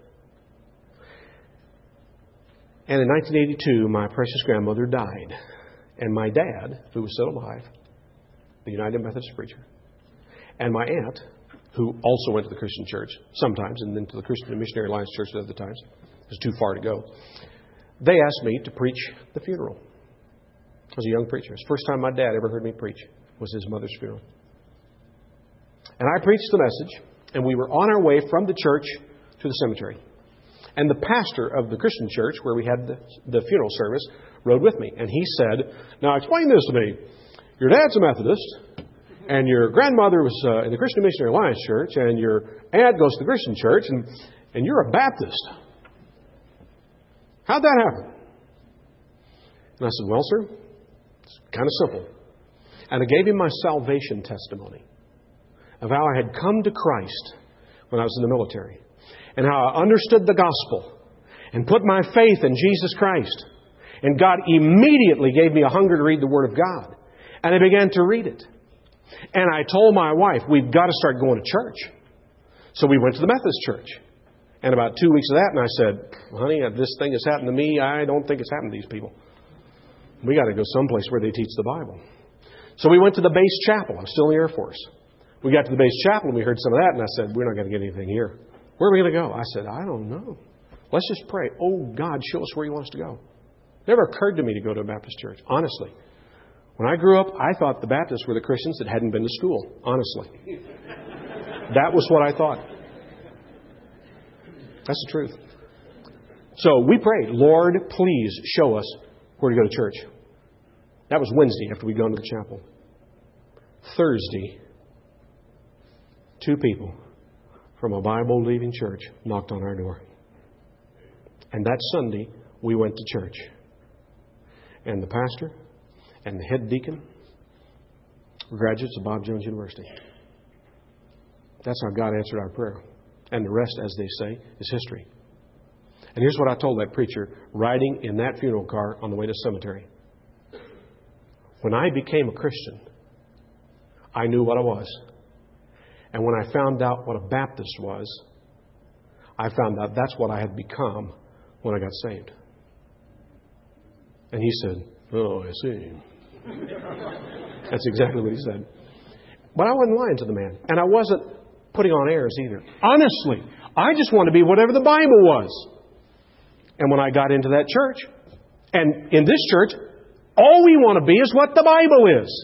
And in 1982, my precious grandmother died. And my dad, who was still alive, the United Methodist preacher, and my aunt, who also went to the Christian church sometimes, and then to the Christian and Missionary Alliance Church at other times. It was too far to go. They asked me to preach the funeral. I was a young preacher. It's the first time my dad ever heard me preach was his mother's funeral. And I preached the message, and we were on our way from the church to the cemetery. And the pastor of the Christian church, where we had the funeral service, rode with me. And he said, "Now explain this to me. Your dad's a Methodist, and your grandmother was in the Christian Missionary Alliance Church, and your aunt goes to the Christian church, and you're a Baptist. How'd that happen?" And I said, "Well, sir, it's kind of simple." And I gave him my salvation testimony of how I had come to Christ when I was in the military, and how I understood the gospel and put my faith in Jesus Christ. And God immediately gave me a hunger to read the Word of God. And I began to read it. And I told my wife, we've got to start going to church. So we went to the Methodist church. And about 2 weeks of that, and I said, "Honey, this thing has happened to me. I don't think it's happened to these people. We got to go someplace where they teach the Bible." So we went to the base chapel. I'm still in the Air Force. We got to the base chapel and we heard some of that, and I said, "We're not going to get anything here. Where are we going to go?" I said, "I don't know. Let's just pray. Oh, God, show us where You want us to go." It never occurred to me to go to a Baptist church, honestly. When I grew up, I thought the Baptists were the Christians that hadn't been to school, honestly. That was what I thought. That's the truth. So we prayed, "Lord, please show us where to go to church." That was Wednesday after we'd gone to the chapel. Thursday, 2 people from a Bible-believing church knocked on our door. And that Sunday, we went to church. And the pastor and the head deacon were graduates of Bob Jones University. That's how God answered our prayer. And the rest, as they say, is history. And here's what I told that preacher riding in that funeral car on the way to the cemetery. When I became a Christian, I knew what I was. And when I found out what a Baptist was, I found out that's what I had become when I got saved. And he said, "Oh, I see." That's exactly what he said. But I wasn't lying to the man. And I wasn't putting on airs either. Honestly, I just wanted to be whatever the Bible was. And when I got into that church, and in this church, all we want to be is what the Bible is.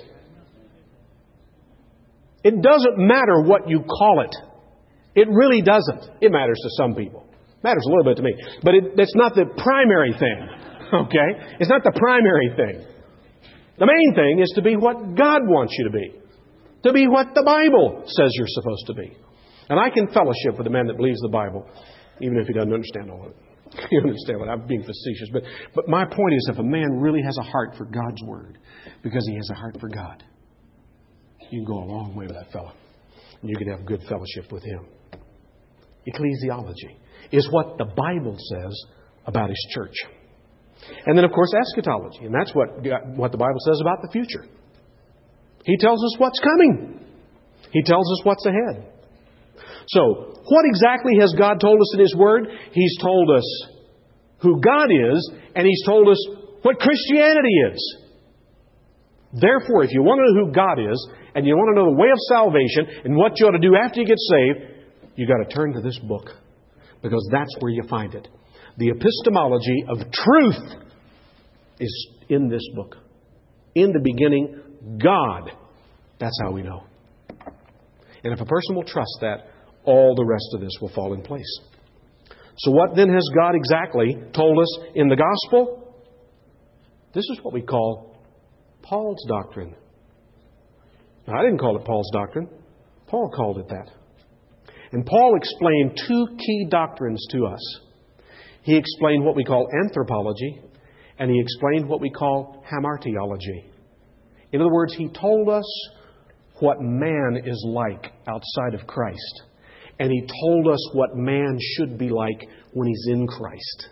It doesn't matter what you call it. It really doesn't. It matters to some people. It matters a little bit to me. But it's not the primary thing. Okay? It's not the primary thing. The main thing is to be what God wants you to be. To be what the Bible says you're supposed to be. And I can fellowship with a man that believes the Bible, even if he doesn't understand all of it. You understand what I'm being facetious. But my point is, if a man really has a heart for God's Word, because he has a heart for God, you can go a long way with that fellow. And you can have good fellowship with him. Ecclesiology is what the Bible says about His church. And then, of course, eschatology. And that's what the Bible says about the future. He tells us what's coming. He tells us what's ahead. So, what exactly has God told us in His Word? He's told us who God is, and He's told us what Christianity is. Therefore, if you want to know who God is, and you want to know the way of salvation, and what you ought to do after you get saved, you've got to turn to this book. Because that's where you find it. The epistemology of truth is in this book. In the beginning, God. That's how we know. And if a person will trust that, all the rest of this will fall in place. So what then has God exactly told us in the gospel? This is what we call Paul's doctrine. Now, I didn't call it Paul's doctrine. Paul called it that. And Paul explained 2 key doctrines to us. He explained what we call anthropology, and he explained what we call hamartiology. In other words, he told us what man is like outside of Christ. And he told us what man should be like when he's in Christ.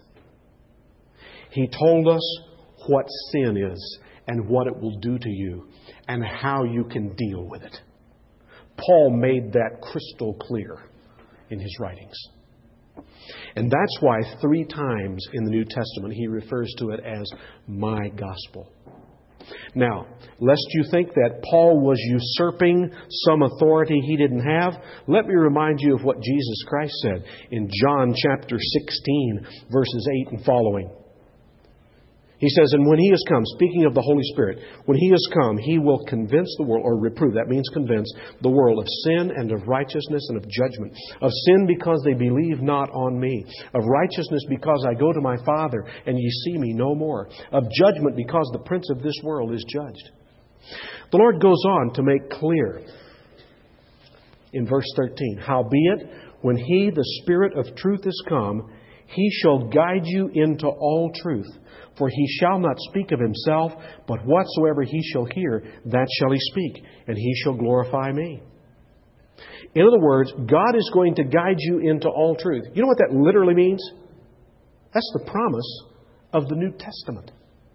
He told us what sin is and what it will do to you and how you can deal with it. Paul made that crystal clear in his writings. And that's why 3 times in the New Testament he refers to it as my gospel. Now, lest you think that Paul was usurping some authority he didn't have, let me remind you of what Jesus Christ said in John chapter 16, verses 8 and following. He says, and when He has come, speaking of the Holy Spirit, when He has come, He will convince the world, or reprove, that means convince the world of sin and of righteousness and of judgment. Of sin because they believe not on Me. Of righteousness because I go to My Father and ye see Me no more. Of judgment because the prince of this world is judged. The Lord goes on to make clear in verse 13, howbeit, when He, the Spirit of truth, is come, He shall guide you into all truth. For He shall not speak of Himself, but whatsoever He shall hear, that shall He speak, and He shall glorify Me. In other words, God is going to guide you into all truth. You know what that literally means? That's the promise of the New Testament.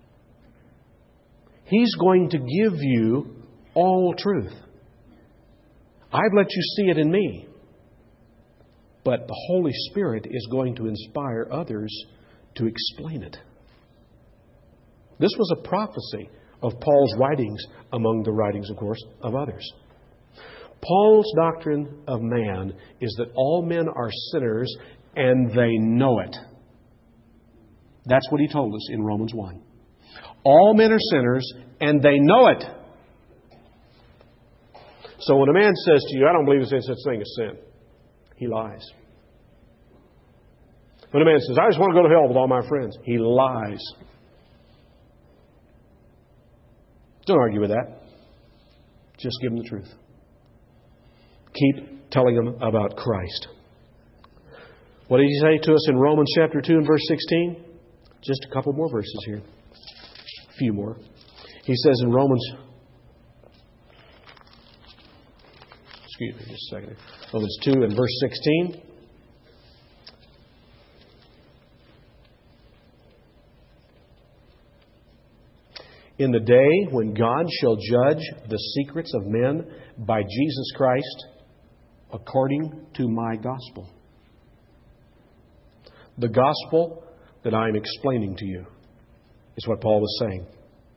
He's going to give you all truth. I've let you see it in Me. But the Holy Spirit is going to inspire others to explain it. This was a prophecy of Paul's writings, among the writings, of course, of others. Paul's doctrine of man is that all men are sinners and they know it. That's what he told us in Romans 1. All men are sinners and they know it. So when a man says to you, I don't believe there's any such thing as sin, he lies. When a man says, I just want to go to hell with all my friends, he lies. Don't argue with that. Just give them the truth. Keep telling them about Christ. What did He say to us in Romans chapter 2 and verse 16? Just a couple more verses here. A few more. He says in Romans... Excuse me just a second. Romans 2 and verse 16. In the day when God shall judge the secrets of men by Jesus Christ according to My gospel. The gospel that I am explaining to you is what Paul was saying.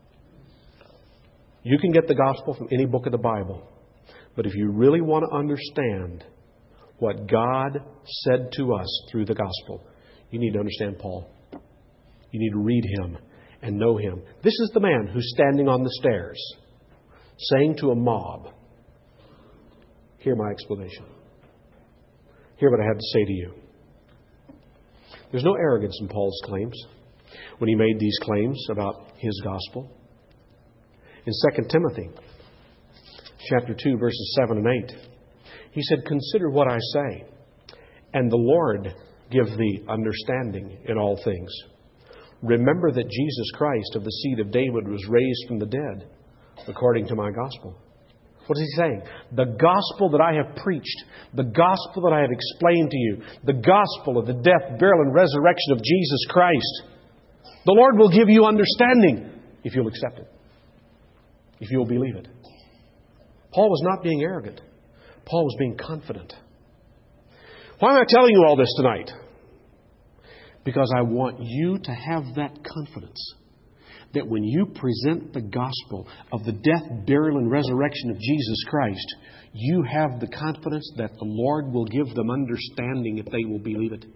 You can get the gospel from any book of the Bible. But if you really want to understand what God said to us through the gospel, you need to understand Paul. You need to read him and know him. This is the man who's standing on the stairs saying to a mob, hear my explanation. Hear what I have to say to you. There's no arrogance in Paul's claims when he made these claims about his gospel. In 2 Timothy chapter 2, verses 7 and 8, he said, consider what I say, and the Lord give thee understanding in all things. Remember that Jesus Christ of the seed of David was raised from the dead according to my gospel. What is he saying? The gospel that I have preached, the gospel that I have explained to you, the gospel of the death, burial, and resurrection of Jesus Christ, the Lord will give you understanding if you'll accept it, if you'll believe it. Paul was not being arrogant. Paul was being confident. Why am I telling you all this tonight? Because I want you to have that confidence that when you present the gospel of the death, burial, and resurrection of Jesus Christ, you have the confidence that the Lord will give them understanding if they will believe it.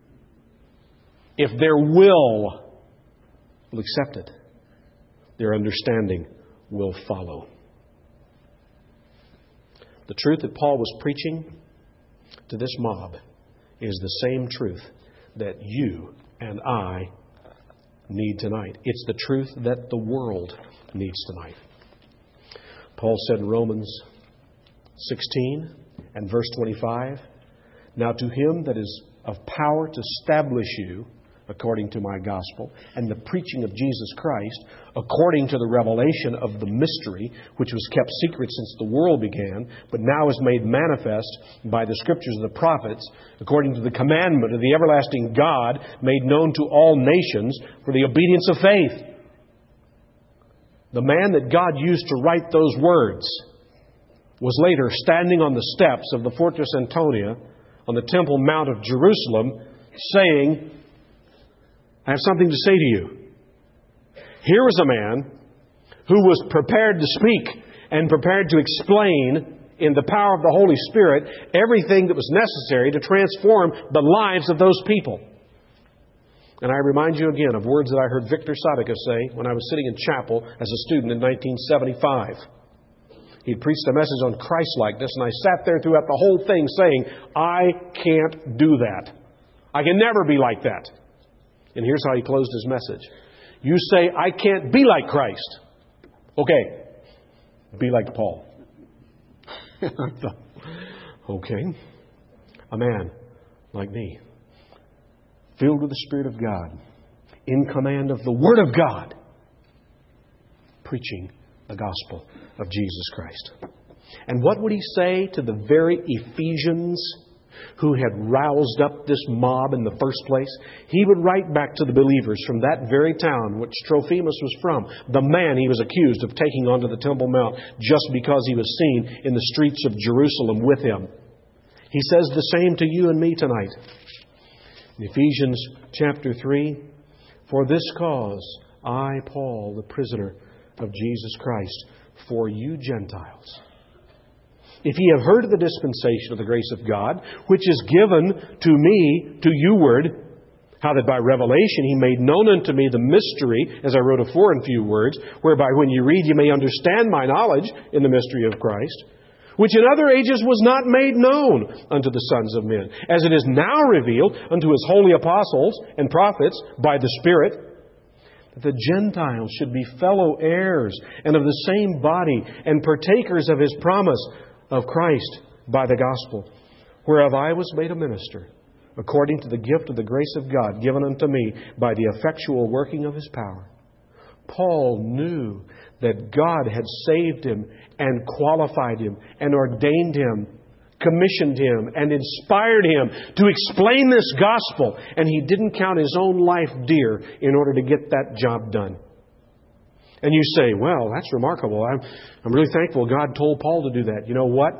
If their will accept it, their understanding will follow. The truth that Paul was preaching to this mob is the same truth that you and I need tonight. It's the truth that the world needs tonight. Paul said in Romans 16 and verse 25, now to him that is of power to establish you according to my gospel, and the preaching of Jesus Christ according to the revelation of the mystery, which was kept secret since the world began, but now is made manifest by the scriptures of the prophets, according to the commandment of the everlasting God, made known to all nations for the obedience of faith. The man that God used to write those words was later standing on the steps of the Fortress Antonia on the Temple Mount of Jerusalem, saying, I have something to say to you. Here was a man who was prepared to speak and prepared to explain in the power of the Holy Spirit everything that was necessary to transform the lives of those people. And I remind you again of words that I heard Victor Sadika say when I was sitting in chapel as a student in 1975. He preached a message on Christ-likeness, and I sat there throughout the whole thing saying, I can't do that. I can never be like that. And here's how he closed his message. You say, I can't be like Christ. Okay, be like Paul. Okay, a man like me, filled with the Spirit of God, in command of the Word of God, preaching the gospel of Jesus Christ. And what would he say to the very Ephesians who had roused up this mob in the first place? He would write back to the believers from that very town which Trophimus was from, the man he was accused of taking onto the Temple Mount just because he was seen in the streets of Jerusalem with him. He says the same to you and me tonight. In Ephesians chapter 3, for this cause I, Paul, the prisoner of Jesus Christ, for you Gentiles. If ye have heard of the dispensation of the grace of God, which is given to me to youward, how that by revelation he made known unto me the mystery, as I wrote afore in few words, whereby when you read you may understand my knowledge in the mystery of Christ, which in other ages was not made known unto the sons of men, as it is now revealed unto his holy apostles and prophets by the Spirit, that the Gentiles should be fellow heirs and of the same body and partakers of his promise of Christ by the gospel, whereof I was made a minister, according to the gift of the grace of God given unto me by the effectual working of his power. Paul knew that God had saved him and qualified him and ordained him, commissioned him and inspired him to explain this gospel. And he didn't count his own life dear in order to get that job done. And you say, well, that's remarkable. I'm really thankful God told Paul to do that. You know what?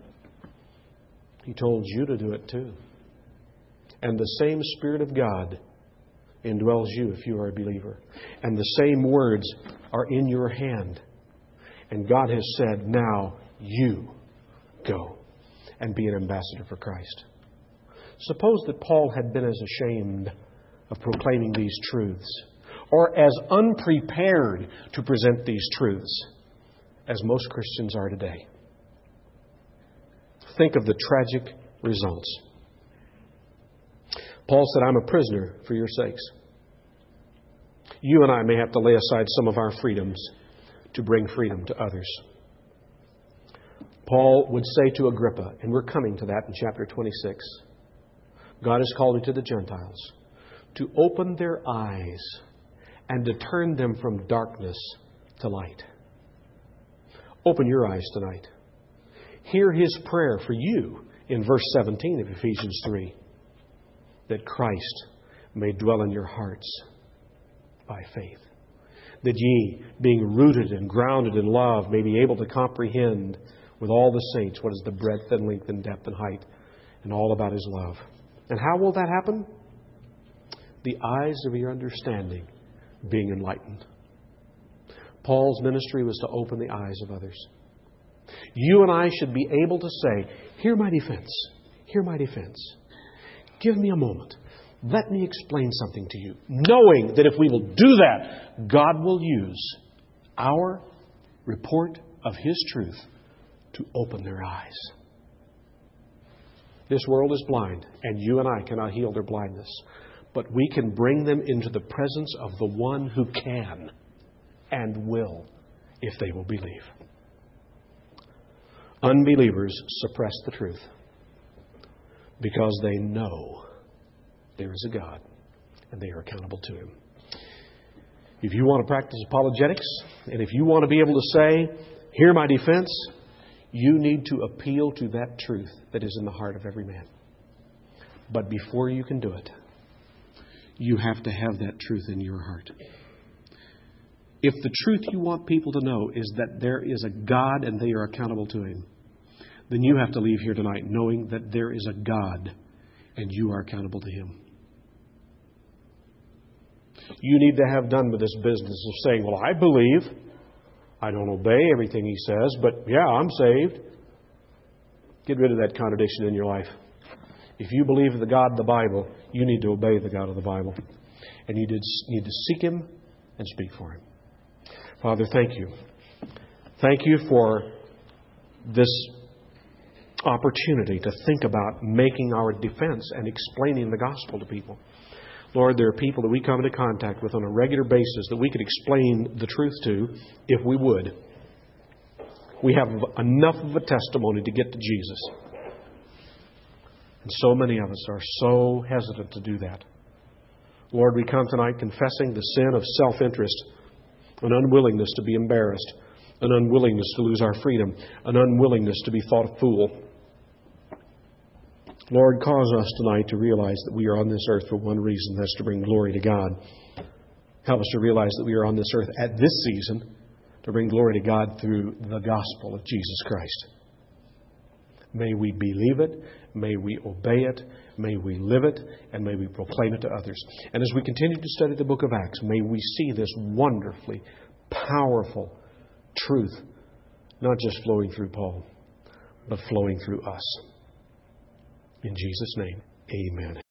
He told you to do it too. And the same Spirit of God indwells you if you are a believer. And the same words are in your hand. And God has said, now you go and be an ambassador for Christ. Suppose that Paul had been as ashamed of proclaiming these truths, or as unprepared to present these truths as most Christians are today. Think of the tragic results. Paul said, I'm a prisoner for your sakes. You and I may have to lay aside some of our freedoms to bring freedom to others. Paul would say to Agrippa, and we're coming to that in chapter 26, God has called you to the Gentiles to open their eyes and to turn them from darkness to light. Open your eyes tonight. Hear his prayer for you in verse 17 of Ephesians 3, that Christ may dwell in your hearts by faith, that ye, being rooted and grounded in love, may be able to comprehend with all the saints what is the breadth and length and depth and height, and all about his love. And how will that happen? The eyes of your understanding being enlightened. Paul's ministry was to open the eyes of others. You and I should be able to say, hear my defense. Hear my defense. Give me a moment. Let me explain something to you. Knowing that if we will do that, God will use our report of his truth to open their eyes. This world is blind, and you and I cannot heal their blindness. But we can bring them into the presence of the one who can and will, if they will believe. Unbelievers suppress the truth because they know there is a God and they are accountable to him. If you want to practice apologetics, and if you want to be able to say, hear my defense, you need to appeal to that truth that is in the heart of every man. But before you can do it, you have to have that truth in your heart. If the truth you want people to know is that there is a God and they are accountable to him, then you have to leave here tonight knowing that there is a God and you are accountable to him. You need to have done with this business of saying, well, I believe, I don't obey everything He says, but yeah, I'm saved. Get rid of that contradiction in your life. If you believe in the God of the Bible, you need to obey the God of the Bible. And you need to seek Him and speak for Him. Father, thank You. Thank You for this opportunity to think about making our defense and explaining the gospel to people. Lord, there are people that we come into contact with on a regular basis that we could explain the truth to if we would. We have enough of a testimony to get to Jesus. And so many of us are so hesitant to do that. Lord, we come tonight confessing the sin of self-interest, an unwillingness to be embarrassed, an unwillingness to lose our freedom, an unwillingness to be thought a fool. Lord, cause us tonight to realize that we are on this earth for one reason, that's to bring glory to God. Help us to realize that we are on this earth at this season to bring glory to God through the gospel of Jesus Christ. May we believe it, may we obey it, may we live it, and may we proclaim it to others. And as we continue to study the book of Acts, may we see this wonderfully powerful truth, not just flowing through Paul, but flowing through us. In Jesus' name, amen.